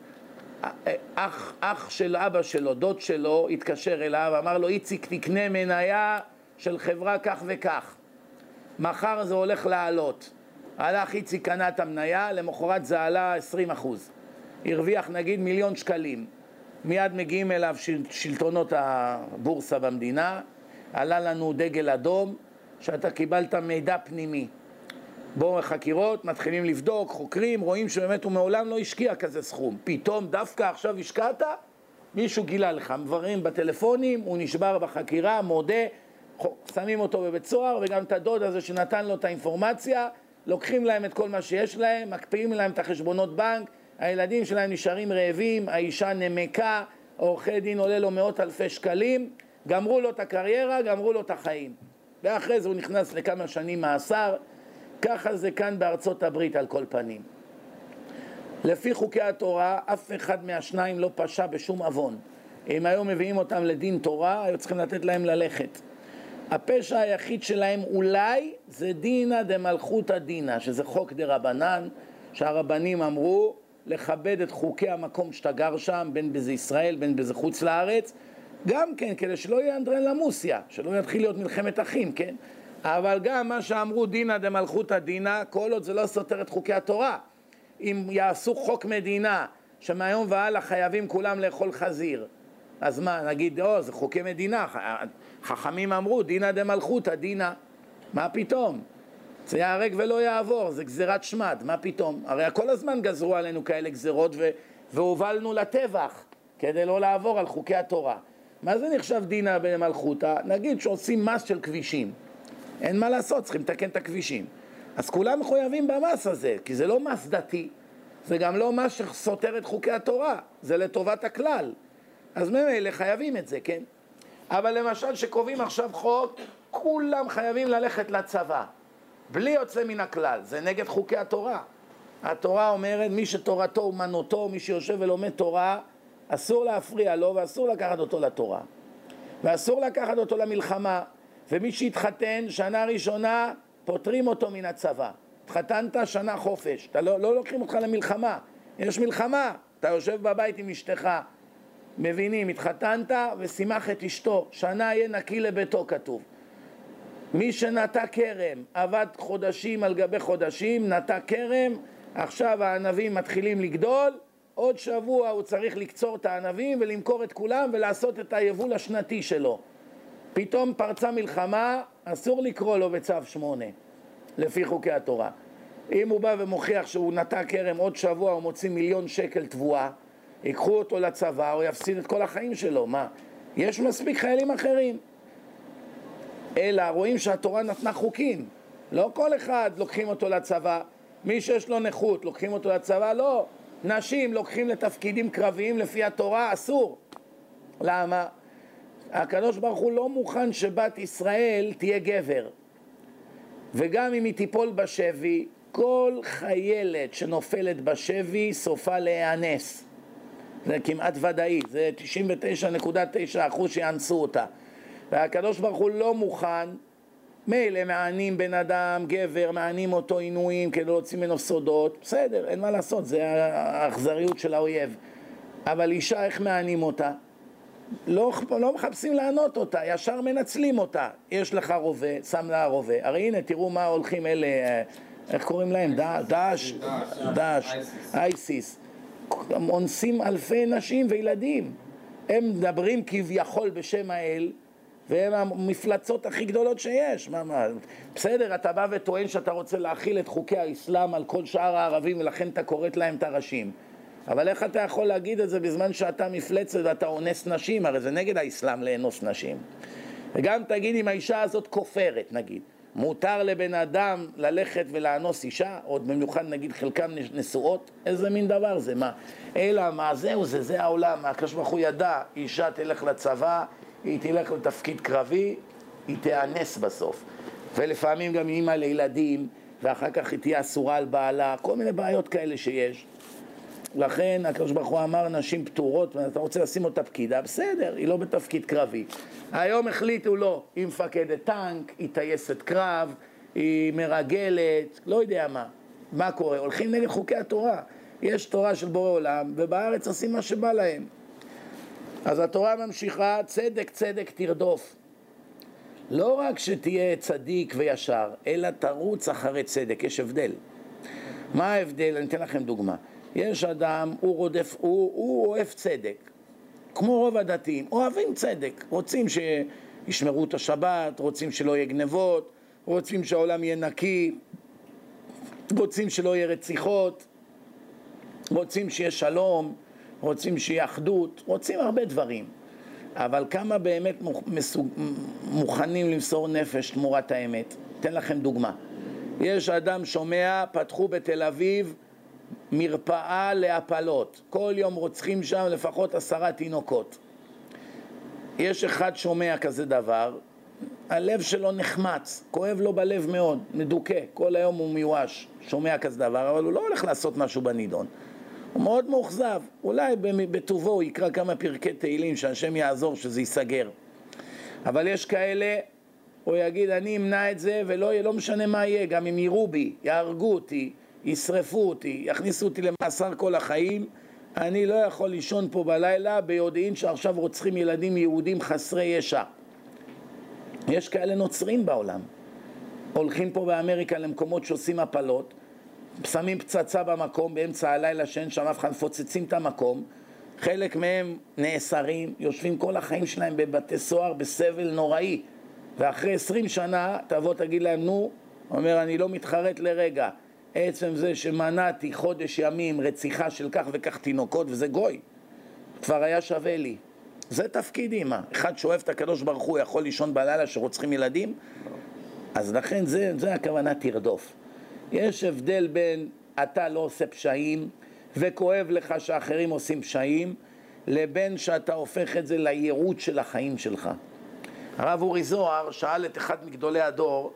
אח של אבא שלו, דוד שלו, התקשר אליו, אמר לו, איציק תקנה מניה של חברה כך וכך, מחר זה הולך לעלות. הלך איציק קנה את המניה, למחרת זה עלה 20%. הרוויח נגיד 1,000,000 שקלים. מיד מגיעים אליו שלטונות הבורסה במדינה, עלה לנו דגל אדום, שאתה קיבלת מידע פנימי. בואו חקירות, מתחילים לבדוק, חוקרים, רואים שבאמת הוא מעולם לא השקיע כזה סכום. פתאום דווקא עכשיו השקעת, מישהו גילה לך, מבררים בטלפונים, הוא נשבר בחקירה, מודה, שמים אותו בבית סוהר, וגם את הדוד הזה שנתן לו את האינפורמציה, לוקחים להם את כל מה שיש להם, מקפיאים להם את החשבונות בנק, הילדים שלהם נשארים רעבים, האישה נמקה, עורכי דין עולה לו 100,000 שקלים, גמרו לו את הקריירה, גמרו לו את החיים. ואחרי זה הוא נכנס לכמה שנים מאסר. ככה זה כאן בארצות הברית על כל פנים. לפי חוקי התורה, אף אחד מהשניים לא פשע בשום עוון. אם היו מביאים אותם לדין תורה, היו צריכים לתת להם ללכת. הפשע היחיד שלהם אולי זה דינא דמלכותא דינא, שזה חוק דרבנן, שהרבנים אמרו לכבד את חוקי המקום שאתה גר שם, בין בזה ישראל, בין בזה חוץ לארץ, גם כן, כדי שלא יהיה אנדרלמוסיה, שלא יתחיל להיות מלחמת אחים, כן? אבל גם מה שאמרו דינא דמלכותא דינא, כל עוד זה לא סותר את חוקי התורה. אם יעשו חוק מדינה שמהיום והלאה חייבים כולם לאכול חזיר, אז מה, נגיד, זה חוקי מדינה, חכמים אמרו דינא דמלכותא דינא, מה פתאום? זה יהרג ולא יעבור, זה גזירת שמד, מה פתאום? הרי כל הזמן גזרו עלינו כאלה גזירות והובלנו לטבח כדי לא לעבור על חוקי התורה. מה זה נחשב דינא דמלכותא? נגיד שעושים מס של כבישים, אין מה לעשות, צריכים לתקן את הכבישים. אז כולם מחויבים במס הזה, כי זה לא מס דתי, זה גם לא מס שסותר את חוקי התורה, זה לטובת הכלל. אז ממילא חייבים את זה, כן? אבל למשל שקובעים עכשיו חוק, כולם חייבים ללכת לצבא, בלי יוצא מן הכלל, זה נגד חוקי התורה. התורה אומרת, מי שתורתו אומנותו, מי שיושב ולומד תורה, אסור להפריע לו ואסור לקחת אותו לתורה. ואסור לקחת אותו למלחמה. ומי שהתחתן, שנה ראשונה, פותרים אותו מן הצבא. התחתנת, שנה חופש. אתה לא לוקחים אותך למלחמה. יש מלחמה, אתה יושב בבית עם אשתך. מבינים, התחתנת ושימח את אשתו. שנה יהיה נקי לביתו, כתוב. מי שנטע כרם, עבד חודשים על גבי חודשים, נטע כרם, עכשיו הענבים מתחילים לגדול, עוד שבוע הוא צריך לקצור את הענבים ולמכור את כולם ולעשות את היבול השנתי שלו. פתאום פרצה מלחמה, אסור לקרוא לו בצו 8, לפי חוקי התורה. אם הוא בא ומוכיח שהוא נטע כרם עוד שבוע, הוא מוציא 1,000,000 שקל תבואה, ייקחו אותו לצבא, הוא יפסיד את כל החיים שלו. מה? יש מספיק חיילים אחרים. אלא רואים שהתורה נתנה חוקים. לא כל אחד לוקחים אותו לצבא. מי שיש לו נכות, לוקחים אותו לצבא? לא. נשים לוקחים לתפקידים קרביים לפי התורה, אסור. למה? הקדוש ברוך הוא לא מוכן שבת ישראל תהיה גבר. וגם אם היא תיפול בשבי, כל חיילת שנופלת בשבי סופה להיאנס. זה כמעט ודאי, זה 99.9% שיאנסו אותה. והקדוש ברוך הוא לא מוכן, מילא מענים בן אדם, גבר, מענים אותו עינויים כדי להוציא ממנו סודות, בסדר, אין מה לעשות, זה האכזריות של האויב. אבל אישה, איך מענים אותה? לא מחפשים לענות אותה, ישר מנצלים אותה. יש לך רובה, שם לה רובה. הרי הנה, תראו מה הולכים אלה, איך קוראים להם? דאעש, אייסיס. אונסים אלפי נשים וילדים. הם מדברים כביכול בשם האל, והם המפלצות הכי גדולות שיש. בסדר, אתה בא וטוען שאתה רוצה להכיל את חוקי האסלאם על כל שאר הערבים, ולכן אתה קוראת להם תרשים. אבל איך אתה יכול להגיד את זה בזמן שאתה מפלצת ואתה אונס נשים? הרי זה נגד האסלאם לאנוס נשים. וגם תגיד אם האישה הזאת כופרת, נגיד. מותר לבן אדם ללכת ולאנוס אישה, עוד במיוחד נגיד חלקם נשואות, איזה מין דבר זה? מה? אלא מה זהו, זה העולם. הקדוש ברוך הוא ידע, אישה תלך לצבא, היא תלך לתפקיד קרבי, היא תאנס בסוף. ולפעמים גם אימא לילדים, ואחר כך היא תהיה אסורה על בעלה, כל מיני בעיות כאלה שיש. לכן הקדוש ברוך הוא אמר נשים פטורות, ואתה רוצה לשים אותה פקידה, בסדר, היא לא בתפקיד קרבי. היום החליטו לא, היא מפקדת טנק, היא טייסת קרב, היא מרגלת, לא יודע מה קורה, הולכים נגד חוקי התורה. יש תורה של בורא עולם, ובארץ עושים מה שבא להם. אז התורה ממשיכה, צדק צדק תרדוף. לא רק שתהיה צדיק וישר, אלא תרוץ אחרי צדק, יש הבדל. מה ההבדל? אני אתן לכם דוגמה. יש אדם, הוא אוהב צדק, כמו רוב הדתיים, אוהבים צדק, רוצים שישמרו את השבת, רוצים שלא יהיה גנבות, רוצים שהעולם יהיה נקי, רוצים שלא יהיה רציחות, רוצים שיהיה שלום, רוצים שיהיה אחדות, רוצים הרבה דברים. אבל כמה באמת מוכנים למסור נפש תמורת האמת? אתן לכם דוגמה. יש אדם שומע, פתחו בתל אביב מרפאה להפלות. כל יום רוצחים שם לפחות 10 תינוקות. יש אחד שומע כזה דבר, הלב שלו נחמץ, כואב לו בלב מאוד, מדוכא, כל היום הוא מיואש, שומע כזה דבר, אבל הוא לא הולך לעשות משהו בנידון. הוא מאוד מאוכזב, אולי בטובו הוא יקרא כמה פרקי תהילים שהשם יעזור שזה ייסגר. אבל יש כאלה, הוא יגיד אני אמנע את זה ולא משנה מה יהיה, גם אם יראו בי, יהרגו אותי, ישרפו אותי, יכניסו אותי למאסר כל החיים, אני לא יכול לישון פה בלילה ביודעין שעכשיו רוצחים ילדים יהודים חסרי ישע. יש כאלה נוצרים בעולם, הולכים פה באמריקה למקומות שעושים הפלות, שמים פצצה במקום באמצע הלילה שאין שם אף אחד, מפוצצים את המקום, חלק מהם נאסרים, יושבים כל החיים שלהם בבתי סוהר בסבל נוראי, ואחרי 20 שנה תבוא תגיד להם נו, אומר אני לא מתחרט לרגע, עצם זה שמנעתי חודש ימים רציחה של כך וכך תינוקות, וזה גוי, כבר היה שווה לי. זה תפקיד אמא. אחד שאוהב את הקדוש ברוך הוא יכול לישון בלילה שרוצחים ילדים? אז לכן זה הכוונה תרדוף. יש הבדל בין אתה לא עושה פשעים וכואב לך שאחרים עושים פשעים, לבין שאתה הופך את זה לייעוד של החיים שלך. הרב אורי זוהר שאל את אחד מגדולי הדור,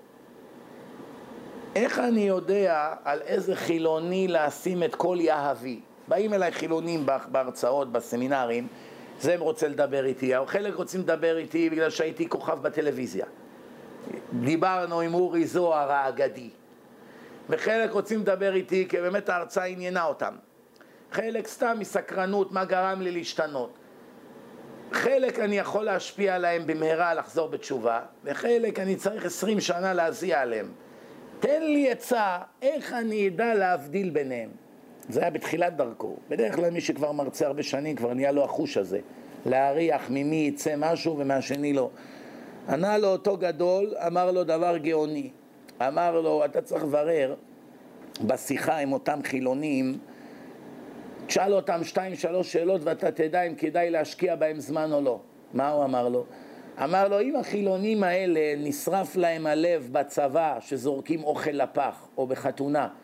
איך אני יודע על איזה חילוני לשים את כל יהבי? באים אליי חילונים בהרצאות, בסמינרים, זה הם רוצה לדבר איתי, או חלק רוצים לדבר איתי בגלל שהייתי כוכב בטלוויזיה. דיברנו עם אורי זוהר האגדי. וחלק רוצים לדבר איתי כי באמת ההרצאה עניינה אותם. חלק סתם מסקרנות, מה גרם לי להשתנות. חלק אני יכול להשפיע עליהם במהרה לחזור בתשובה, וחלק אני צריך 20 שנה להזיע עליהם. תן לי עצה איך אני אדע להבדיל ביניהם. זה היה בתחילת דרכו. בדרך כלל מי שכבר מרצה הרבה שנים כבר נהיה לו החוש הזה. להריח ממי יצא משהו ומהשני לא. ענה לו אותו גדול, אמר לו דבר גאוני. אמר לו, אתה צריך לברר בשיחה עם אותם חילונים, תשאל אותם 2-3 שאלות ואתה תדע אם כדאי להשקיע בהם זמן או לא. מה הוא אמר לו? אמר לו, אם החילונים האלה נשרף להם הלב בצבא שזורקים אוכל לפח או בחתונה,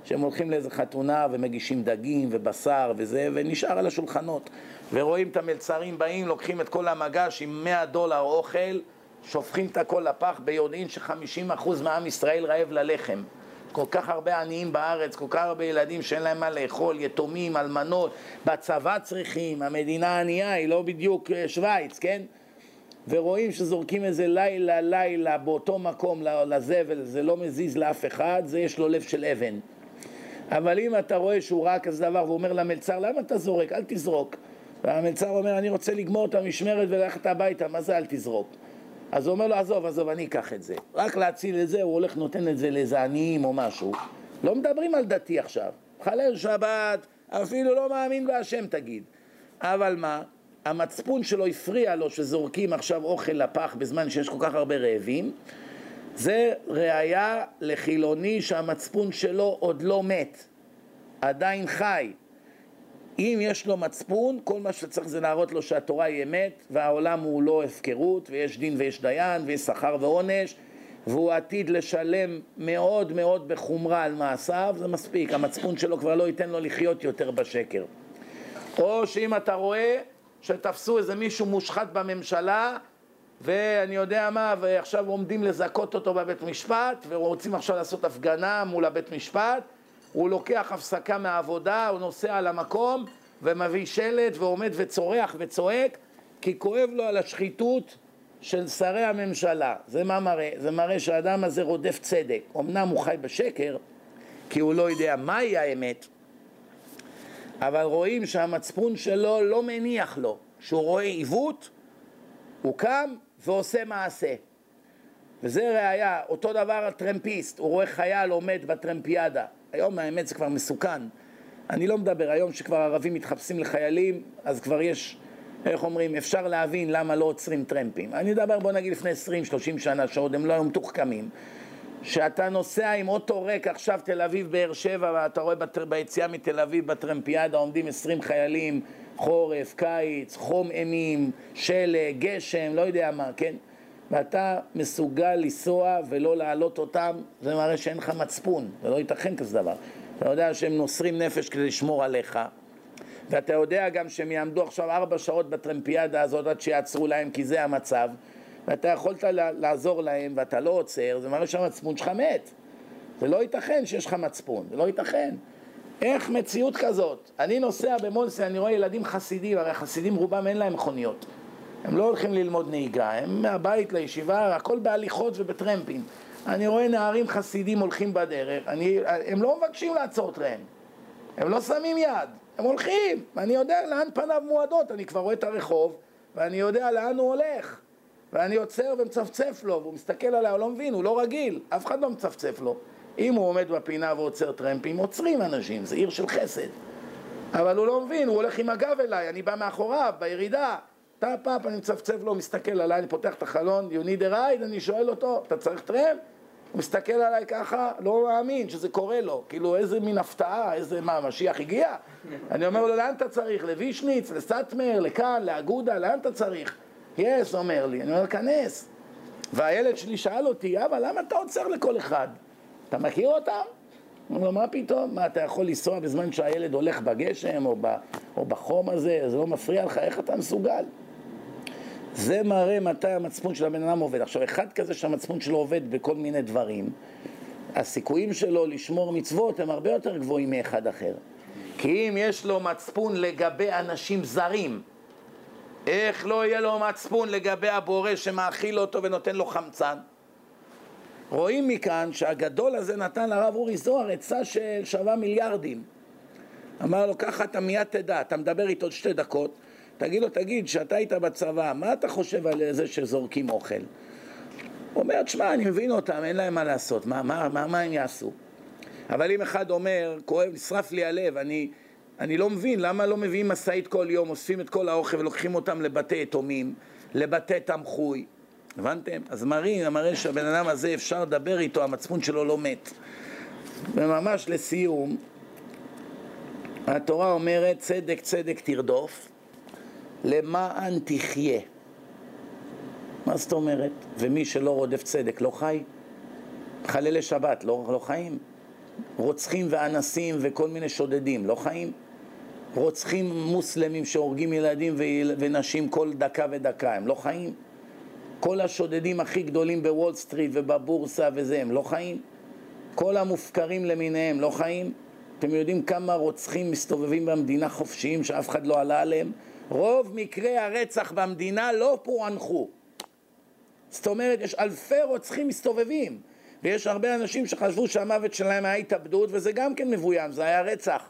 שהם הולכים לאיזה חתונה ומגישים דגים ובשר וזה, ונשאר על השולחנות. ורואים את המלצרים באים, לוקחים את כל המגש עם $100 אוכל, שופכים את הכל לפח, ביודעין ש50% מעם ישראל רעב ללחם. כל כך הרבה עניים בארץ, כל כך הרבה ילדים שאין להם מה לאכול, יתומים, אלמנות, בצבא צריכים, המדינה ענייה, היא לא בדיוק שוויץ, כן? ורואים שזורקים איזה לילה באותו מקום לזבל, זה לא מזיז לאף אחד, זה יש לו לב של אבן. אבל אם אתה רואה שהוא ראה כזה דבר ואומר למלצר, למה אתה זורק? אל תזרוק. והמלצר אומר, אני רוצה לגמור את המשמרת וללכת הביתה, מה זה אל תזרוק? אז הוא אומר לו, עזוב, אני אקח את זה. רק להציל את זה, הוא הולך נותן את זה לאיזה עניים או משהו. לא מדברים על דתי עכשיו. חלל שבת, אפילו לא מאמין בהשם תגיד. אבל מה? המצפון שלו הפריע לו שזורקים עכשיו אוכל לפח בזמן שיש כל כך הרבה רעבים. זה ראיה לחילוני שהמצפון שלו עוד לא מת. עדיין חי. אם יש לו מצפון, כל מה שצריך זה להראות לו שהתורה היא אמת, והעולם הוא לא הפקרות, ויש דין ויש דיין, ויש שכר ועונש, והוא עתיד לשלם מאוד מאוד בחומרה על מעשיו, זה מספיק. המצפון שלו כבר לא ייתן לו לחיות יותר בשקר. או שאם אתה רואה שתפסו איזה מישהו מושחת בממשלה, ואני יודע מה, ועכשיו עומדים לזכות אותו בבית משפט, ורוצים עכשיו לעשות הפגנה מול הבית משפט, הוא לוקח הפסקה מהעבודה, הוא נוסע על המקום ומביא שלט ועומד וצורח וצועק, כי כואב לו על השחיתות של שרי הממשלה. זה מה מראה? זה מראה שהאדם הזה רודף צדק. אמנם הוא חי בשקר, כי הוא לא יודע מהי האמת, אבל רואים שהמצפון שלו לא מניח לו. שהוא רואה עיוות, הוא קם ועושה מעשה. וזה ראיה, אותו דבר הטרמפיסט, הוא רואה חייל עומד בטרמפיאדה. היום האמת זה כבר מסוכן. אני לא מדבר היום שכבר ערבים מתחפשים לחיילים, אז כבר יש, איך אומרים, אפשר להבין למה לא עוצרים טרמפים. אני מדבר, בוא נגיד, לפני 20-30 שנה, שעוד הם לא היו מתוחכמים. שאתה נוסע עם אוטו ריק, עכשיו תל אביב, באר שבע, ואתה רואה ביציאה מתל אביב, בטרמפיאדה, עומדים 20 חיילים, חורף, קיץ, חום אימים, שלג, גשם, לא יודע מה, כן? ואתה מסוגל לנסוע ולא להעלות אותם, זה מראה שאין לך מצפון, זה לא ייתכן כזה דבר. אתה יודע שהם נוסרים נפש כדי לשמור עליך, ואתה יודע גם שהם יעמדו עכשיו 4 שעות בטרמפיאדה הזאת עד שיעצרו להם, כי זה המצב, ואתה יכולת לעזור להם ואתה לא עוצר, זה מראה שהמצפון שלך מת. זה לא ייתכן שיש לך מצפון, זה לא ייתכן. איך מציאות כזאת? אני נוסע במונסי, אני רואה ילדים חסידים, הרי חסידים רובם אין להם מכוניות. הם לא הולכים ללמוד נהיגה, הם מהבית לישיבה, הכל בהליכות ובטרמפים. אני רואה נערים חסידים הולכים בדרך, הם לא מבקשים לעצור להם. הם לא שמים יד, הם הולכים. ואני יודע לאן פניו מועדות, אני כבר רואה את הרחוב, ואני יודע לאן הוא הולך. ואני עוצר ומצפצף לו, והוא מסתכל עליי, הוא לא מבין, הוא לא רגיל, אף אחד לא מצפצף לו. אם הוא עומד בפינה ועוצר טרמפים, עוצרים אנשים, זה עיר של חסד. אבל הוא לא מבין, הוא הולך עם הגב אליי, אני בא מאחוריו, בירידה. טאפ, אני מצפצף לו, הוא מסתכל עליי, אני פותח את החלון, you need a ride, אני שואל אותו, אתה צריך טרמפ? הוא מסתכל עליי ככה, לא מאמין שזה קורה לו, כאילו איזה מין הפתעה, איזה מה, משיח הגיע? אני אומר לו, לאן אתה צריך? לוישניץ, לסטמר, לכאן, לאגודה, לאן אתה צריך? יש, אומר לי, אני אומר, כנס. והילד שלי שאל אותי, אבל למה אתה עוצר לכל אחד? אתה מכיר אותם? הוא אומר, מה פתאום? מה, אתה יכול לנסוע בזמן שהילד הולך בגשם או בחום הזה? זה לא מפריע לך, איך אתה מסוגל? זה מראה מתי המצפון של הבן אדם עובד. עכשיו, אחד כזה שהמצפון שלו עובד בכל מיני דברים, הסיכויים שלו לשמור מצוות הם הרבה יותר גבוהים מאחד אחר. כי אם יש לו מצפון לגבי אנשים זרים, איך לא יהיה לו מצפון לגבי הבורא שמאכיל אותו ונותן לו חמצן? רואים מכאן שהגדול הזה נתן לרב אורי זוהר עצה ששווה מיליארדים. אמר לו, ככה אתה מיד תדע, אתה מדבר איתו עוד 2 דקות, תגיד לו, תגיד, שאתה היית בצבא, מה אתה חושב על זה שזורקים אוכל? הוא אומר, תשמע, אני מבין אותם, אין להם מה לעשות, מה הם יעשו? אבל אם אחד אומר, כואב, נשרף לי הלב, אני לא מבין, למה לא מביאים מסעית כל יום, אוספים את כל האוכל ולוקחים אותם לבתי יתומים, לבתי תמחוי? הבנתם? אז מראה שהבן אדם הזה אפשר לדבר איתו, המצפון שלו לא מת. וממש לסיום, התורה אומרת, צדק צדק תרדוף, למען תחיה. מה זאת אומרת? ומי שלא רודף צדק לא חי? חללי שבת לא חיים? רוצחים ואנסים וכל מיני שודדים, לא חיים? רוצחים מוסלמים שהורגים ילדים ונשים כל דקה ודקה, הם לא חיים? כל השודדים הכי גדולים בוול סטריט ובבורסה וזה, הם לא חיים? כל המופקרים למיניהם, לא חיים? אתם יודעים כמה רוצחים מסתובבים במדינה חופשיים שאף אחד לא עלה עליהם? רוב מקרי הרצח במדינה לא פוענחו. זאת אומרת, יש אלפי רוצחים מסתובבים, ויש הרבה אנשים שחשבו שהמוות שלהם היה התאבדות, וזה גם כן מבוים, זה היה רצח.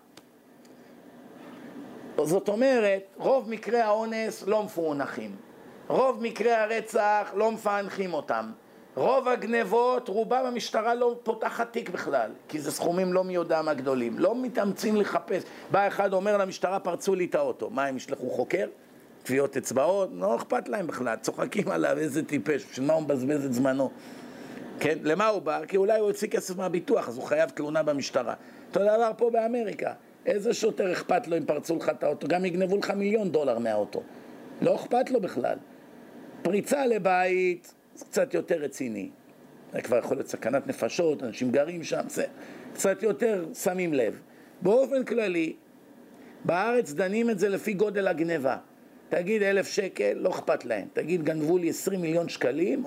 זאת אומרת, רוב מקרי האונס לא מפוענחים. רוב מקרי הרצח לא מפענחים אותם. רוב הגנבות, רובם המשטרה לא פותחת תיק בכלל, כי זה סכומים לא מי יודע מה גדולים. לא מתאמצים לחפש. בא אחד אומר למשטרה, פרצו לי את האוטו. מה, הם ישלחו חוקר? טביעות אצבעות? לא אכפת להם בכלל. צוחקים עליו, איזה טיפש. בשביל מה הוא מבזבז את זמנו? כן? למה הוא בא? כי אולי הוא יוציא כסף מהביטוח, אז הוא חייב תלונה במשטרה. אותו דבר פה באמריקה. איזה שוטר אכפת לו אם פרצו לך את האוטו? גם יגנבו לך $1,000,000 מהאוטו. לא אכפת לו בכלל. פריצה לבית, זה קצת יותר רציני. זה כבר יכול להיות סכנת נפשות, אנשים גרים שם, זה קצת יותר שמים לב. באופן כללי, בארץ דנים את זה לפי גודל הגנבה. תגיד 1,000 שקל, לא אכפת להם. תגיד, גנבו לי 20 מיליון שקלים,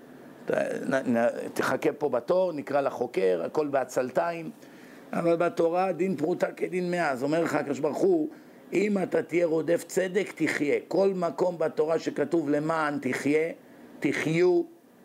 תחכה פה בתור, נקרא לחוקר, הכל בעצלתיים. אבל בתורה דין פרוטה כדין מאה. אז אומר לך הקדוש ברוך הוא, אם אתה תהיה רודף צדק, תחיה. כל מקום בתורה שכתוב למען תחיה, תחיו,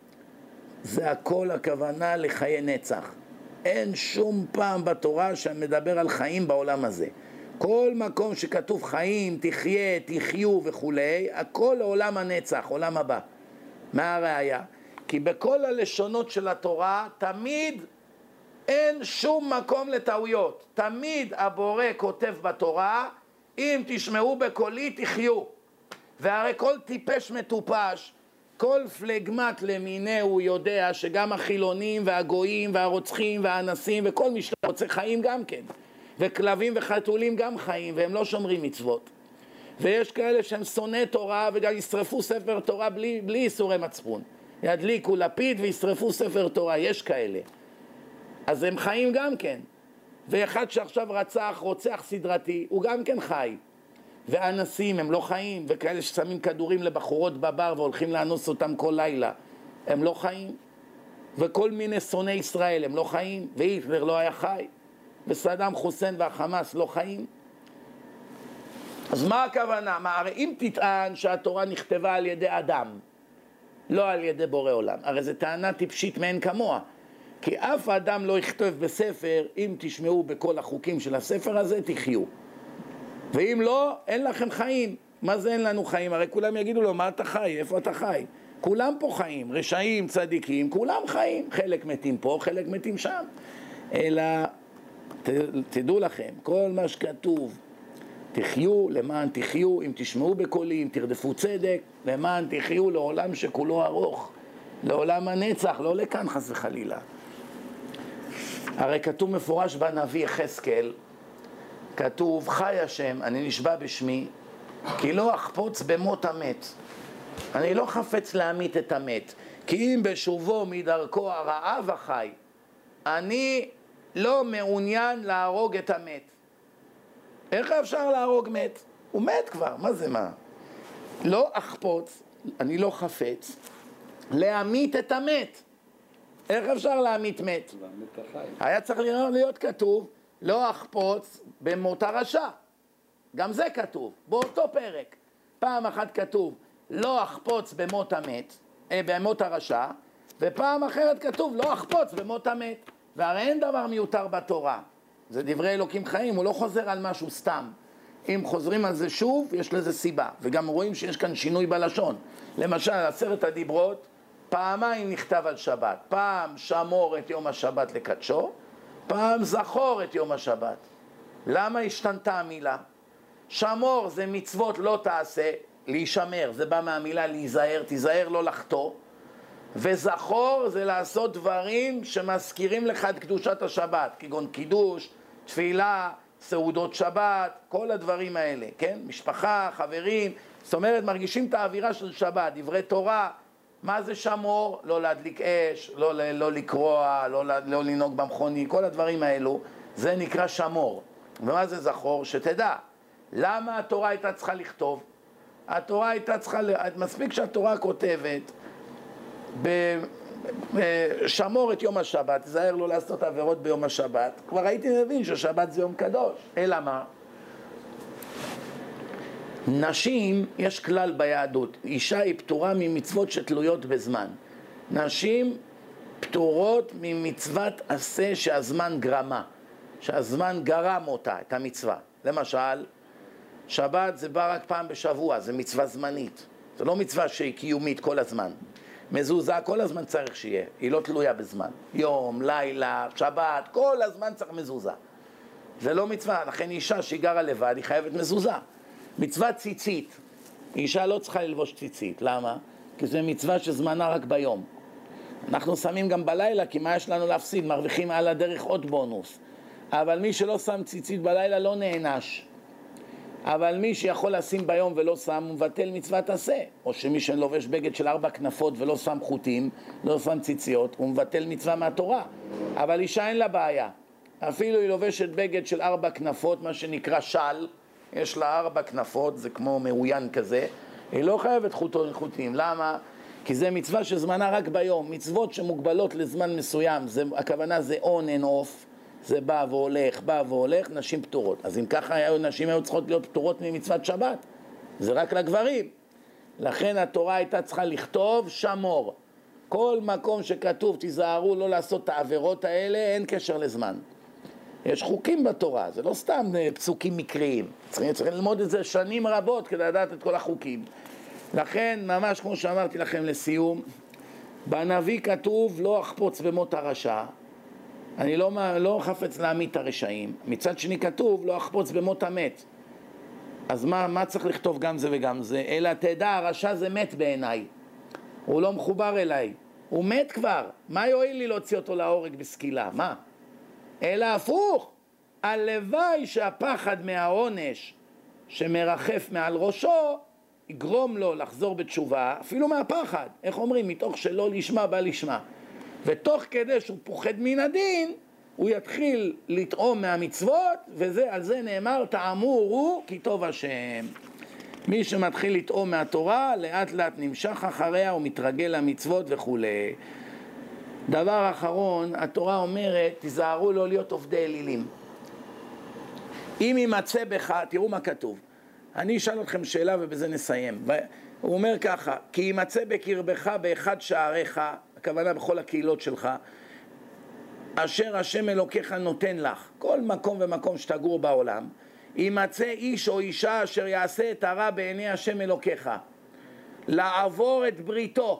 זה הכל הכוונה לחיי נצח. אין שום פעם בתורה שמדבר על חיים בעולם הזה. כל מקום שכתוב חיים, תחיה, תחיו וכולי, הכל לעולם הנצח, עולם הבא. מה הראיה? כי בכל הלשונות של התורה תמיד אין שום מקום לטעויות. תמיד הבורא כותב בתורה, אם תשמעו בקולי תחיו. והרי כל טיפש מטופש, כל פלגמט למינהו יודע שגם החילונים והגויים והרוצחים והאנסים וכל מי שרוצה חיים גם כן. וכלבים וחתולים גם חיים, והם לא שומרים מצוות. ויש כאלה שהם שונאי תורה וגם ישרפו ספר תורה בלי איסורי מצפון. ידליקו לפיד וישרפו ספר תורה, יש כאלה. אז הם חיים גם כן. ואחד שעכשיו רוצח סדרתי, הוא גם כן חי. ואנסים הם לא חיים, וכאלה ששמים כדורים לבחורות בבר והולכים לאנוס אותם כל לילה, הם לא חיים. וכל מיני שונאי ישראל הם לא חיים, והיטלר לא היה חי, וסדאם חוסיין והחמאס לא חיים. אז מה הכוונה? הרי אם תטען שהתורה נכתבה על ידי אדם, לא על ידי בורא עולם, הרי זו טענה טיפשית מאין כמוה. כי אף אדם לא יכתוב בספר, אם תשמעו בכל החוקים של הספר הזה, תחיו. ואם לא, אין לכם חיים. מה זה אין לנו חיים? הרי כולם יגידו לו, מה אתה חי? איפה אתה חי? כולם פה חיים, רשעים, צדיקים, כולם חיים. חלק מתים פה, חלק מתים שם. אלא, תדעו לכם, כל מה שכתוב, תחיו, למען תחיו, אם תשמעו בקולי, אם תרדפו צדק, למען תחיו לעולם שכולו ארוך. לעולם הנצח, לא לכאן חס וחלילה. הרי כתוב מפורש בנביא יחזקאל, כתוב, חי השם, אני נשבע בשמי, כי לא אחפוץ במות המת. אני לא חפץ להמית את המת, כי אם בשובו מדרכו הרעה וחי, אני לא מעוניין להרוג את המת. איך אפשר להרוג מת? הוא מת כבר, מה זה מה? לא אחפוץ, אני לא חפץ, להמית את המת. איך אפשר להמית מת? היה צריך להיות כתוב, לא אחפוץ במות הרשע. גם זה כתוב, באותו פרק. פעם אחת כתוב, לא אחפוץ במות המת, במות הרשע, ופעם אחרת כתוב, לא אחפוץ במות המת. והרי אין דבר מיותר בתורה. זה דברי אלוקים חיים, הוא לא חוזר על משהו סתם. אם חוזרים על זה שוב, יש לזה סיבה. וגם רואים שיש כאן שינוי בלשון. למשל, 10 הדיברות, פעמיים נכתב על שבת. פעם שמור את יום השבת לקדשו, פעם זכור את יום השבת. למה השתנתה המילה? שמור זה מצוות לא תעשה, להישמר, זה בא מהמילה להיזהר, תיזהר לא לחטוא. וזכור זה לעשות דברים שמזכירים לך את קדושת השבת, כגון קידוש, תפילה, סעודות שבת, כל הדברים האלה, כן? משפחה, חברים, זאת אומרת, מרגישים את האווירה של שבת, דברי תורה, מה זה שמור? לא להדליק אש, לא לקרוע, לא לנהוג במכוני, כל הדברים האלו, זה נקרא שמור. ומה זה זכור? שתדע, למה התורה הייתה צריכה לכתוב? התורה הייתה צריכה, מספיק שהתורה כותבת, שמור את יום השבת, תזהר לא לעשות עבירות ביום השבת, כבר הייתי מבין ששבת זה יום קדוש. אלא מה? נשים, יש כלל ביהדות, אישה היא פטורה ממצוות שתלויות בזמן. נשים פטורות ממצוות עשה שהזמן גרמה, שהזמן גרם אותה, את המצווה. למשל, שבת זה בא רק פעם בשבוע, זה מצווה זמנית. זה לא מצווה שהיא קיומית כל הזמן. מזוזה כל הזמן צריך שיהיה, היא לא תלויה בזמן. יום, לילה, שבת, כל הזמן צריך מזוזה. זה לא מצווה, לכן אישה שהיא גרה לבד, היא חייבת מזוזה. מצווה ציצית, אישה לא צריכה ללבוש ציצית. למה? כי זה מצווה שזמנה רק ביום. אנחנו שמים גם בלילה, כי מה יש לנו להפסיד? מרוויחים על הדרך עוד בונוס. אבל מי שלא שם ציצית בלילה לא נענש. אבל מי שיכול לשים ביום ולא שם, הוא מבטל מצוות עשה. או שמי שלובש בגד של 4 כנפות ולא שם חוטים, לא שם ציציות, הוא מבטל מצווה מהתורה. אבל אישה אין לה בעיה. אפילו היא לובשת בגד של 4 כנפות, מה שנקרא של, יש לה 4 כנפות, זה כמו מאוין כזה, היא לא חייבת חוטים. למה? כי זה מצווה שזמנה רק ביום. מצוות שמוגבלות לזמן מסוים, הכוונה זה on and off, זה בא והולך, נשים פטורות. אז אם ככה נשים היו צריכות להיות פטורות ממצוות שבת, זה רק לגברים. לכן התורה הייתה צריכה לכתוב שמור. כל מקום שכתוב תיזהרו לא לעשות את העבירות האלה, אין קשר לזמן. יש חוקים בתורה, זה לא סתם פסוקים מקריים. צריכים ללמוד את זה שנים רבות כדי לדעת את כל החוקים. לכן, ממש כמו שאמרתי לכם לסיום, בנביא כתוב לא אחפוץ במות הרשע. אני לא חפץ להמית את הרשעים. מצד שני כתוב לא אחפוץ במות המת. אז מה צריך לכתוב גם זה וגם זה? אלא תדע, הרשע זה מת בעיניי. הוא לא מחובר אליי. הוא מת כבר. מה יועיל לי להוציא אותו להורג בסקילה? מה? אלא הפוך. הלוואי שהפחד מהעונש שמרחף מעל ראשו יגרום לו לחזור בתשובה, אפילו מהפחד. איך אומרים? מתוך שלא לשמה בא לשמה. ותוך כדי שהוא פוחד מן הדין, הוא יתחיל לטעום מהמצוות, ועל זה נאמר, תאמורו כי טוב השם. מי שמתחיל לטעום מהתורה, לאט לאט נמשך אחריה ומתרגל למצוות וכו'. דבר אחרון, התורה אומרת, תיזהרו לא להיות עובדי אלילים. אם יימצא בך, תראו מה כתוב. אני אשאל אתכם שאלה ובזה נסיים. הוא אומר ככה, כי יימצא בקרבך באחד שעריך, הכוונה בכל הקהילות שלך, אשר השם אלוקיך נותן לך, כל מקום ומקום שתגור בעולם, יימצא איש או אישה אשר יעשה את הרע בעיני השם אלוקיך, לעבור את בריתו,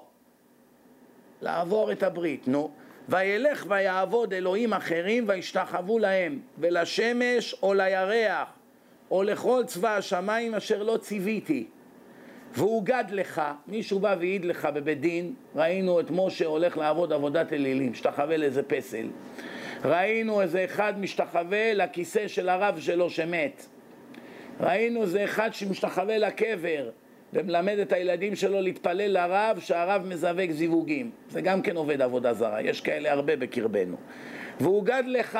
לעבור את הברית, וילך ויעבוד אלוהים אחרים וישתחוו להם, ולשמש או לירח, או לכל צבא השמיים אשר לא ציוויתי, והוגד לך, מישהו בא והעיד לך בבית דין, ראינו את משה הולך לעבוד עבודת אלילים, משתחווה לאיזה פסל, ראינו איזה אחד משתחווה לכיסא של הרב שלו שמת, ראינו איזה אחד שמשתחווה לקבר ומלמד את הילדים שלו להתפלל לרב שהרב מזווק זיווגים, זה גם כן עובד עבודה זרה, יש כאלה הרבה בקרבנו. והוגד לך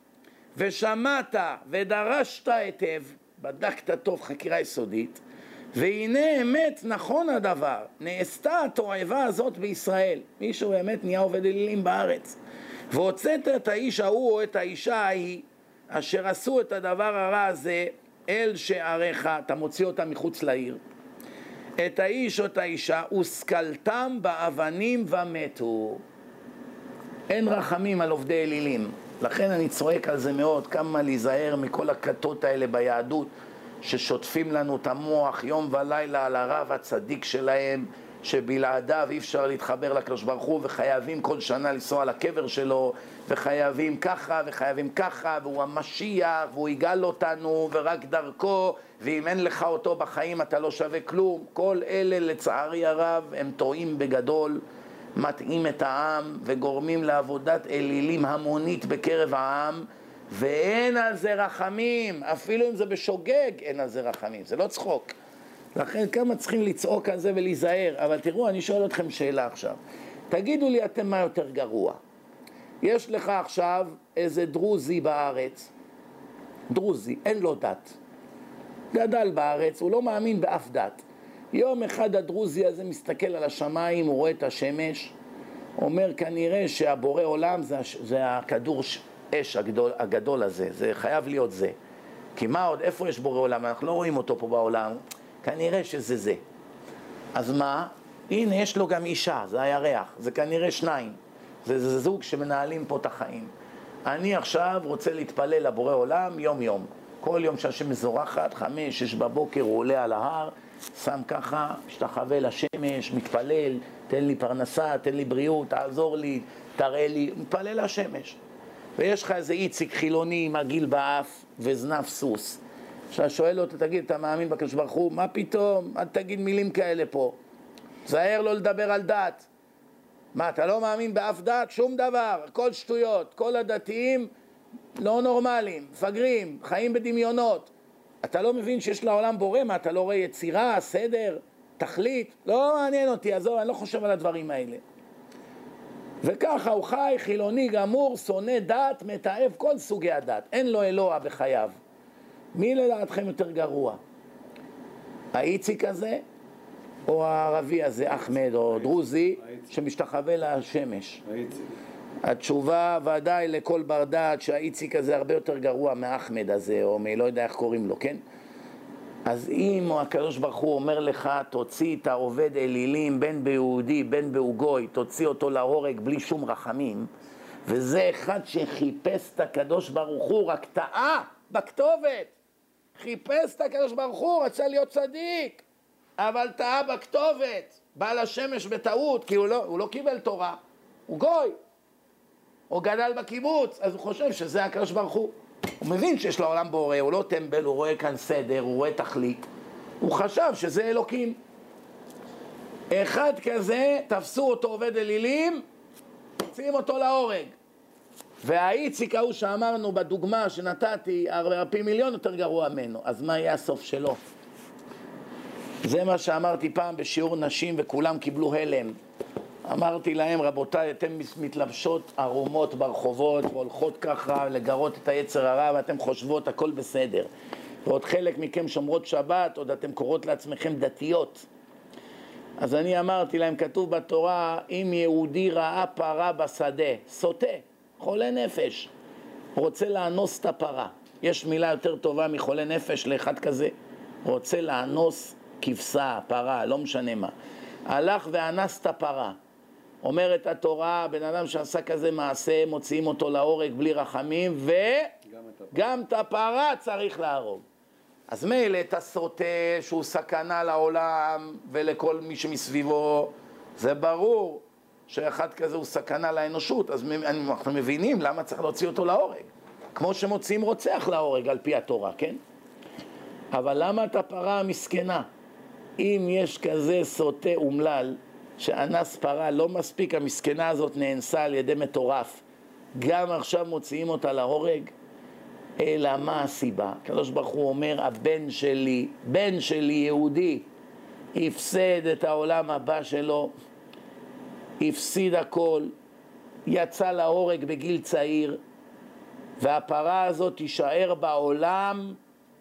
ושמעת ודרשת היטב, בדקת טוב חקירה יסודית, והנה אמת נכון הדבר, נעשתה התועבה הזאת בישראל, מישהו באמת נהיה עובד אלילים בארץ, והוצאת את האיש ההוא או את האישה ההיא אשר עשו את הדבר הרע הזה אל שעריך, אתה מוציא אותם מחוץ לעיר, את האיש או את האישה וסקלתם באבנים ומתו. אין רחמים על עובדי אלילים. לכן אני צועק על זה מאוד, כמה להיזהר מכל הכתות האלה ביהדות ששוטפים לנו את המוח יום ולילה על הרב הצדיק שלהם, שבלעדיו אי אפשר להתחבר לקדוש ברוך הוא, וחייבים כל שנה לנסוע לקבר שלו, וחייבים ככה וחייבים ככה, והוא המשיח והוא יגאל אותנו ורק דרכו, ואם אין לך אותו בחיים אתה לא שווה כלום. כל אלה לצערי הרב הם טועים בגדול, מטעים את העם וגורמים לעבודת אלילים המונית בקרב העם, ואין על זה רחמים, אפילו אם זה בשוגג אין על זה רחמים, זה לא צחוק. לכן כמה צריכים לצעוק על זה ולהיזהר. אבל תראו, אני שואל אתכם שאלה עכשיו. תגידו לי אתם מה יותר גרוע. יש לך עכשיו איזה דרוזי בארץ, דרוזי, אין לו דת. גדל בארץ, הוא לא מאמין באף דת. יום אחד הדרוזי הזה מסתכל על השמיים, הוא רואה את השמש, אומר כנראה שהבורא עולם זה הכדור אש הגדול הזה, זה חייב להיות זה. כי מה עוד, איפה יש בורא עולם? אנחנו לא רואים אותו פה בעולם, כנראה שזה זה. אז מה? הנה יש לו גם אישה, זה הירח, זה כנראה שניים. זה זוג שמנהלים פה את החיים. אני עכשיו רוצה להתפלל לבורא עולם יום יום. כל יום שהשם מזורחת, 5-6 בבוקר הוא עולה על ההר, שם ככה, משתחווה לשמש, מתפלל, תן לי פרנסה, תן לי בריאות, תעזור לי, תראה לי, מתפלל לשמש. ויש לך איזה איציק חילוני עם עגיל באף וזנב סוס. כשאתה שואל אותו, תגיד, אתה מאמין בקדוש ברוך הוא? מה פתאום? אל תגיד מילים כאלה פה. זהר לא לדבר על דת. מה, אתה לא מאמין באף דת? שום דבר, כל שטויות, כל הדתיים לא נורמליים, מפגרים, חיים בדמיונות. אתה לא מבין שיש לעולם בורא? מה, אתה לא רואה יצירה, סדר, תכלית? לא מעניין אותי, עזוב, אני לא חושב על הדברים האלה. וככה הוא חי, חילוני גמור, שונא דת, מתעב כל סוגי הדת. אין לו אלוה בחייו. מי לדעתכם יותר גרוע? האיציק הזה? או הערבי הזה, אחמד, או דרוזי, שמשתחווה לשמש? התשובה ודאי לכל בר דעת שהאיציק הזה הרבה יותר גרוע מאחמד הזה, או מלא יודע איך קוראים לו, כן? אז אם הקדוש ברוך הוא אומר לך, תוציא את העובד אלילים, בין ביהודי, בין באוגוי, תוציא אותו להורג בלי שום רחמים, וזה אחד שחיפש את הקדוש ברוך הוא, רק טעה בכתובת. חיפש את הקדוש ברוך הוא, רצה להיות צדיק, אבל טעה בכתובת, בא לשמש בטעות, כי הוא לא קיבל תורה, הוא גוי, הוא גדל בקיבוץ, אז הוא חושב שזה הקדוש ברוך הוא. הוא מבין שיש לעולם בורא, הוא לא טמבל, הוא רואה כאן סדר, הוא רואה תכלית, הוא חשב שזה אלוקים. אחד כזה, תפסו אותו עובד אלילים, מוציאים אותו להורג. והאיציק ההוא שאמרנו בדוגמה שנתתי, 4 מיליון יותר גרוע ממנו, אז מה יהיה הסוף שלו? זה מה שאמרתי פעם בשיעור נשים וכולם קיבלו הלם. אמרתי להם, רבותיי, אתם מתלבשות ערומות ברחובות והולכות ככה לגרות את היצר הרע ואתם חושבות הכל בסדר. ועוד חלק מכם שומרות שבת, עוד אתם קוראות לעצמכם דתיות. אז אני אמרתי להם, כתוב בתורה, אם יהודי ראה פרה בשדה, סוטה, חולה נפש, רוצה לאנוס את הפרה. יש מילה יותר טובה מחולה נפש לאחד כזה? רוצה לאנוס כבשה, פרה, לא משנה מה. הלך ואנס את הפרה. אומרת התורה, בן אדם שעשה כזה מעשה, מוציאים אותו להורג בלי רחמים, וגם את הפרה צריך להרוג. אז מילא את הסוטה שהוא סכנה לעולם ולכל מי שמסביבו, זה ברור שאחד כזה הוא סכנה לאנושות, אז אנחנו מבינים למה צריך להוציא אותו להורג. כמו שמוציאים רוצח להורג על פי התורה, כן? אבל למה את הפרה המסכנה? אם יש כזה סוטה אומלל שאנס פרה, לא מספיק, המסכנה הזאת נאנסה על ידי מטורף, גם עכשיו מוציאים אותה להורג? אלא מה הסיבה? הקדוש ברוך הוא אומר, הבן שלי, בן שלי יהודי, הפסד את העולם הבא שלו, הפסיד הכל, יצא להורג בגיל צעיר, והפרה הזאת תישאר בעולם,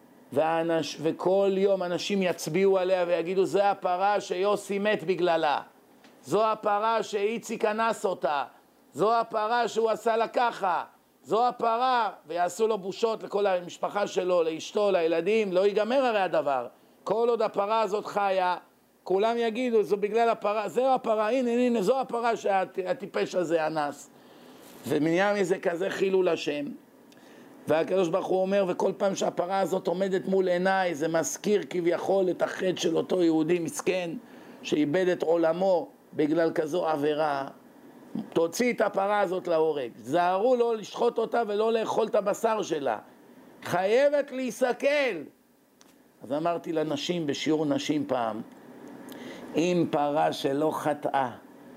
וכל יום אנשים יצביעו עליה ויגידו, זה הפרה שיוסי מת בגללה, זו הפרה שאיציק אנס אותה, זו הפרה שהוא עשה לה ככה, זו הפרה, ויעשו לו בושות לכל המשפחה שלו, לאשתו, לילדים, לא ייגמר הרי הדבר. כל עוד הפרה הזאת חיה, כולם יגידו, זו בגלל הפרה, זו הפרה, הנה, זו הפרה שהטיפש הזה אנס. ומניין מזה כזה חילול השם. והקדוש ברוך הוא אומר, וכל פעם שהפרה הזאת עומדת מול עיניי, זה מזכיר כביכול את החטא של אותו יהודי מסכן, שאיבד את עולמו בגלל כזו עבירה. תוציא את הפרה הזאת להורג. זהרו לא לשחוט אותה ולא לאכול את הבשר שלה. חייבת להיסכל. אז אמרתי לנשים בשיעור נשים פעם, אם פרה שלא חטאה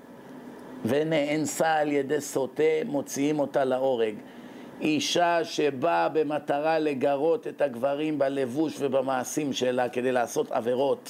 ונאנסה על ידי סוטה, מוציאים אותה להורג. אישה שבאה במטרה לגרות את הגברים בלבוש ובמעשים שלה כדי לעשות עבירות,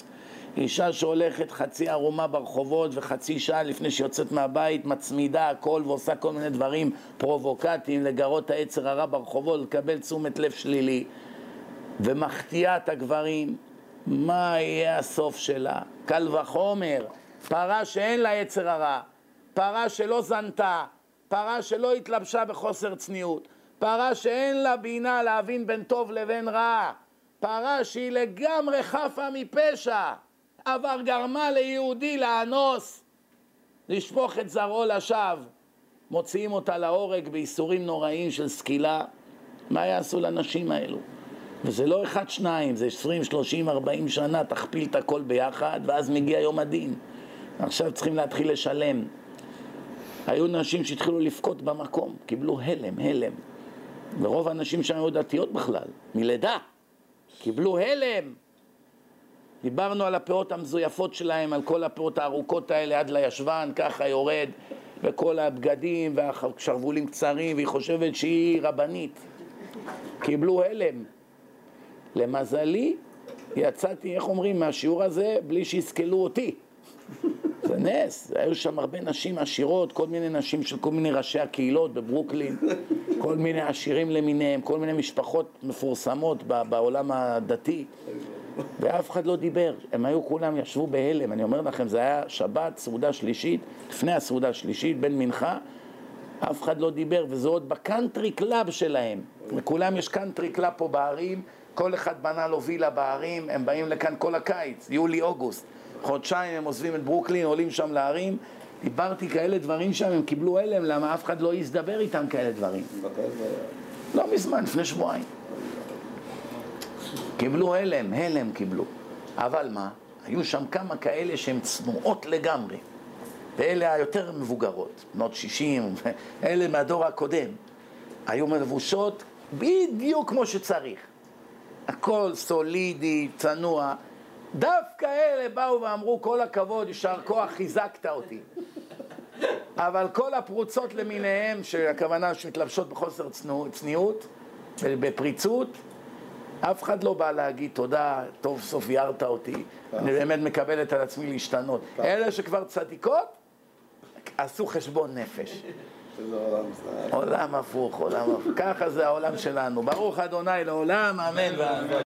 אישה שהולכת חצי ערומה ברחובות וחצי שעה לפני שיוצאת מהבית מצמידה הכל ועושה כל מיני דברים פרובוקטיים לגרות היצר הרע ברחובות, לקבל תשומת לב שלילי ומחטיאה את הגברים, מה יהיה הסוף שלה? קל וחומר, פרה שאין לה יצר הרע, פרה שלא זנתה, פרה שלא התלבשה בחוסר צניעות, פרה שאין לה בינה להבין בין טוב לבין רע, פרה שהיא לגמרי חפה מפשע, אבל גרמה ליהודי לאנוס, לשפוך את זרעו לשווא, מוציאים אותה להורג באיסורים נוראים של סקילה. מה יעשו לנשים האלו? וזה לא אחד שניים, זה 20, 30, 40 שנה, תכפיל את הכל ביחד, ואז מגיע יום הדין. עכשיו צריכים להתחיל לשלם. היו נשים שהתחילו לפקות במקום, קיבלו הלם. ורוב האנשים שם היו דתיות בכלל, מלידה, קיבלו הלם. דיברנו על הפאות המזויפות שלהם, על כל הפאות הארוכות האלה עד לישבן, ככה יורד, וכל הבגדים והשרבולים קצרים, והיא חושבת שהיא רבנית. קיבלו הלם. למזלי, יצאתי, איך אומרים, מהשיעור הזה, בלי שיסכלו אותי. זה נס. היו שם הרבה נשים עשירות, כל מיני נשים של כל מיני ראשי הקהילות בברוקלין, כל מיני עשירים למיניהם, כל מיני משפחות מפורסמות בעולם הדתי. ואף אחד לא דיבר, הם היו כולם ישבו בהלם. אני אומר לכם, זה היה שבת, סעודה שלישית, לפני הסעודה השלישית, בין מנחה, אף אחד לא דיבר, וזה עוד בקנטרי קלאב שלהם. וכולם יש קנטרי קלאב פה בערים, כל אחד בנה לו וילה בערים, הם באים לכאן כל הקיץ, יולי, אוגוסט. חודשיים הם עוזבים את ברוקלין, עולים שם לערים. דיברתי כאלה דברים שם, הם קיבלו הלם, למה אף אחד לא יסדבר איתם כאלה דברים. לא מזמן, לפני שבועיים. קיבלו הלם קיבלו. אבל מה? היו שם כמה כאלה שהן צנועות לגמרי. ואלה היותר מבוגרות, בנות 60, אלה מהדור הקודם. היו מלבושות בדיוק כמו שצריך. הכל סולידי, צנוע. דווקא אלה באו ואמרו, כל הכבוד, יישר כוח, חיזקת אותי. אבל כל הפרוצות למיניהם, שהכוונה שמתלבשות בחוסר צניעות, בפריצות, אף אחד לא בא להגיד תודה, טוב סוף יארת אותי, אני באמת מקבלת על עצמי להשתנות. אלה שכבר צדיקות, עשו חשבון נפש. עולם הפוך, ככה זה העולם שלנו. ברוך ה' לעולם, אמן ואמן.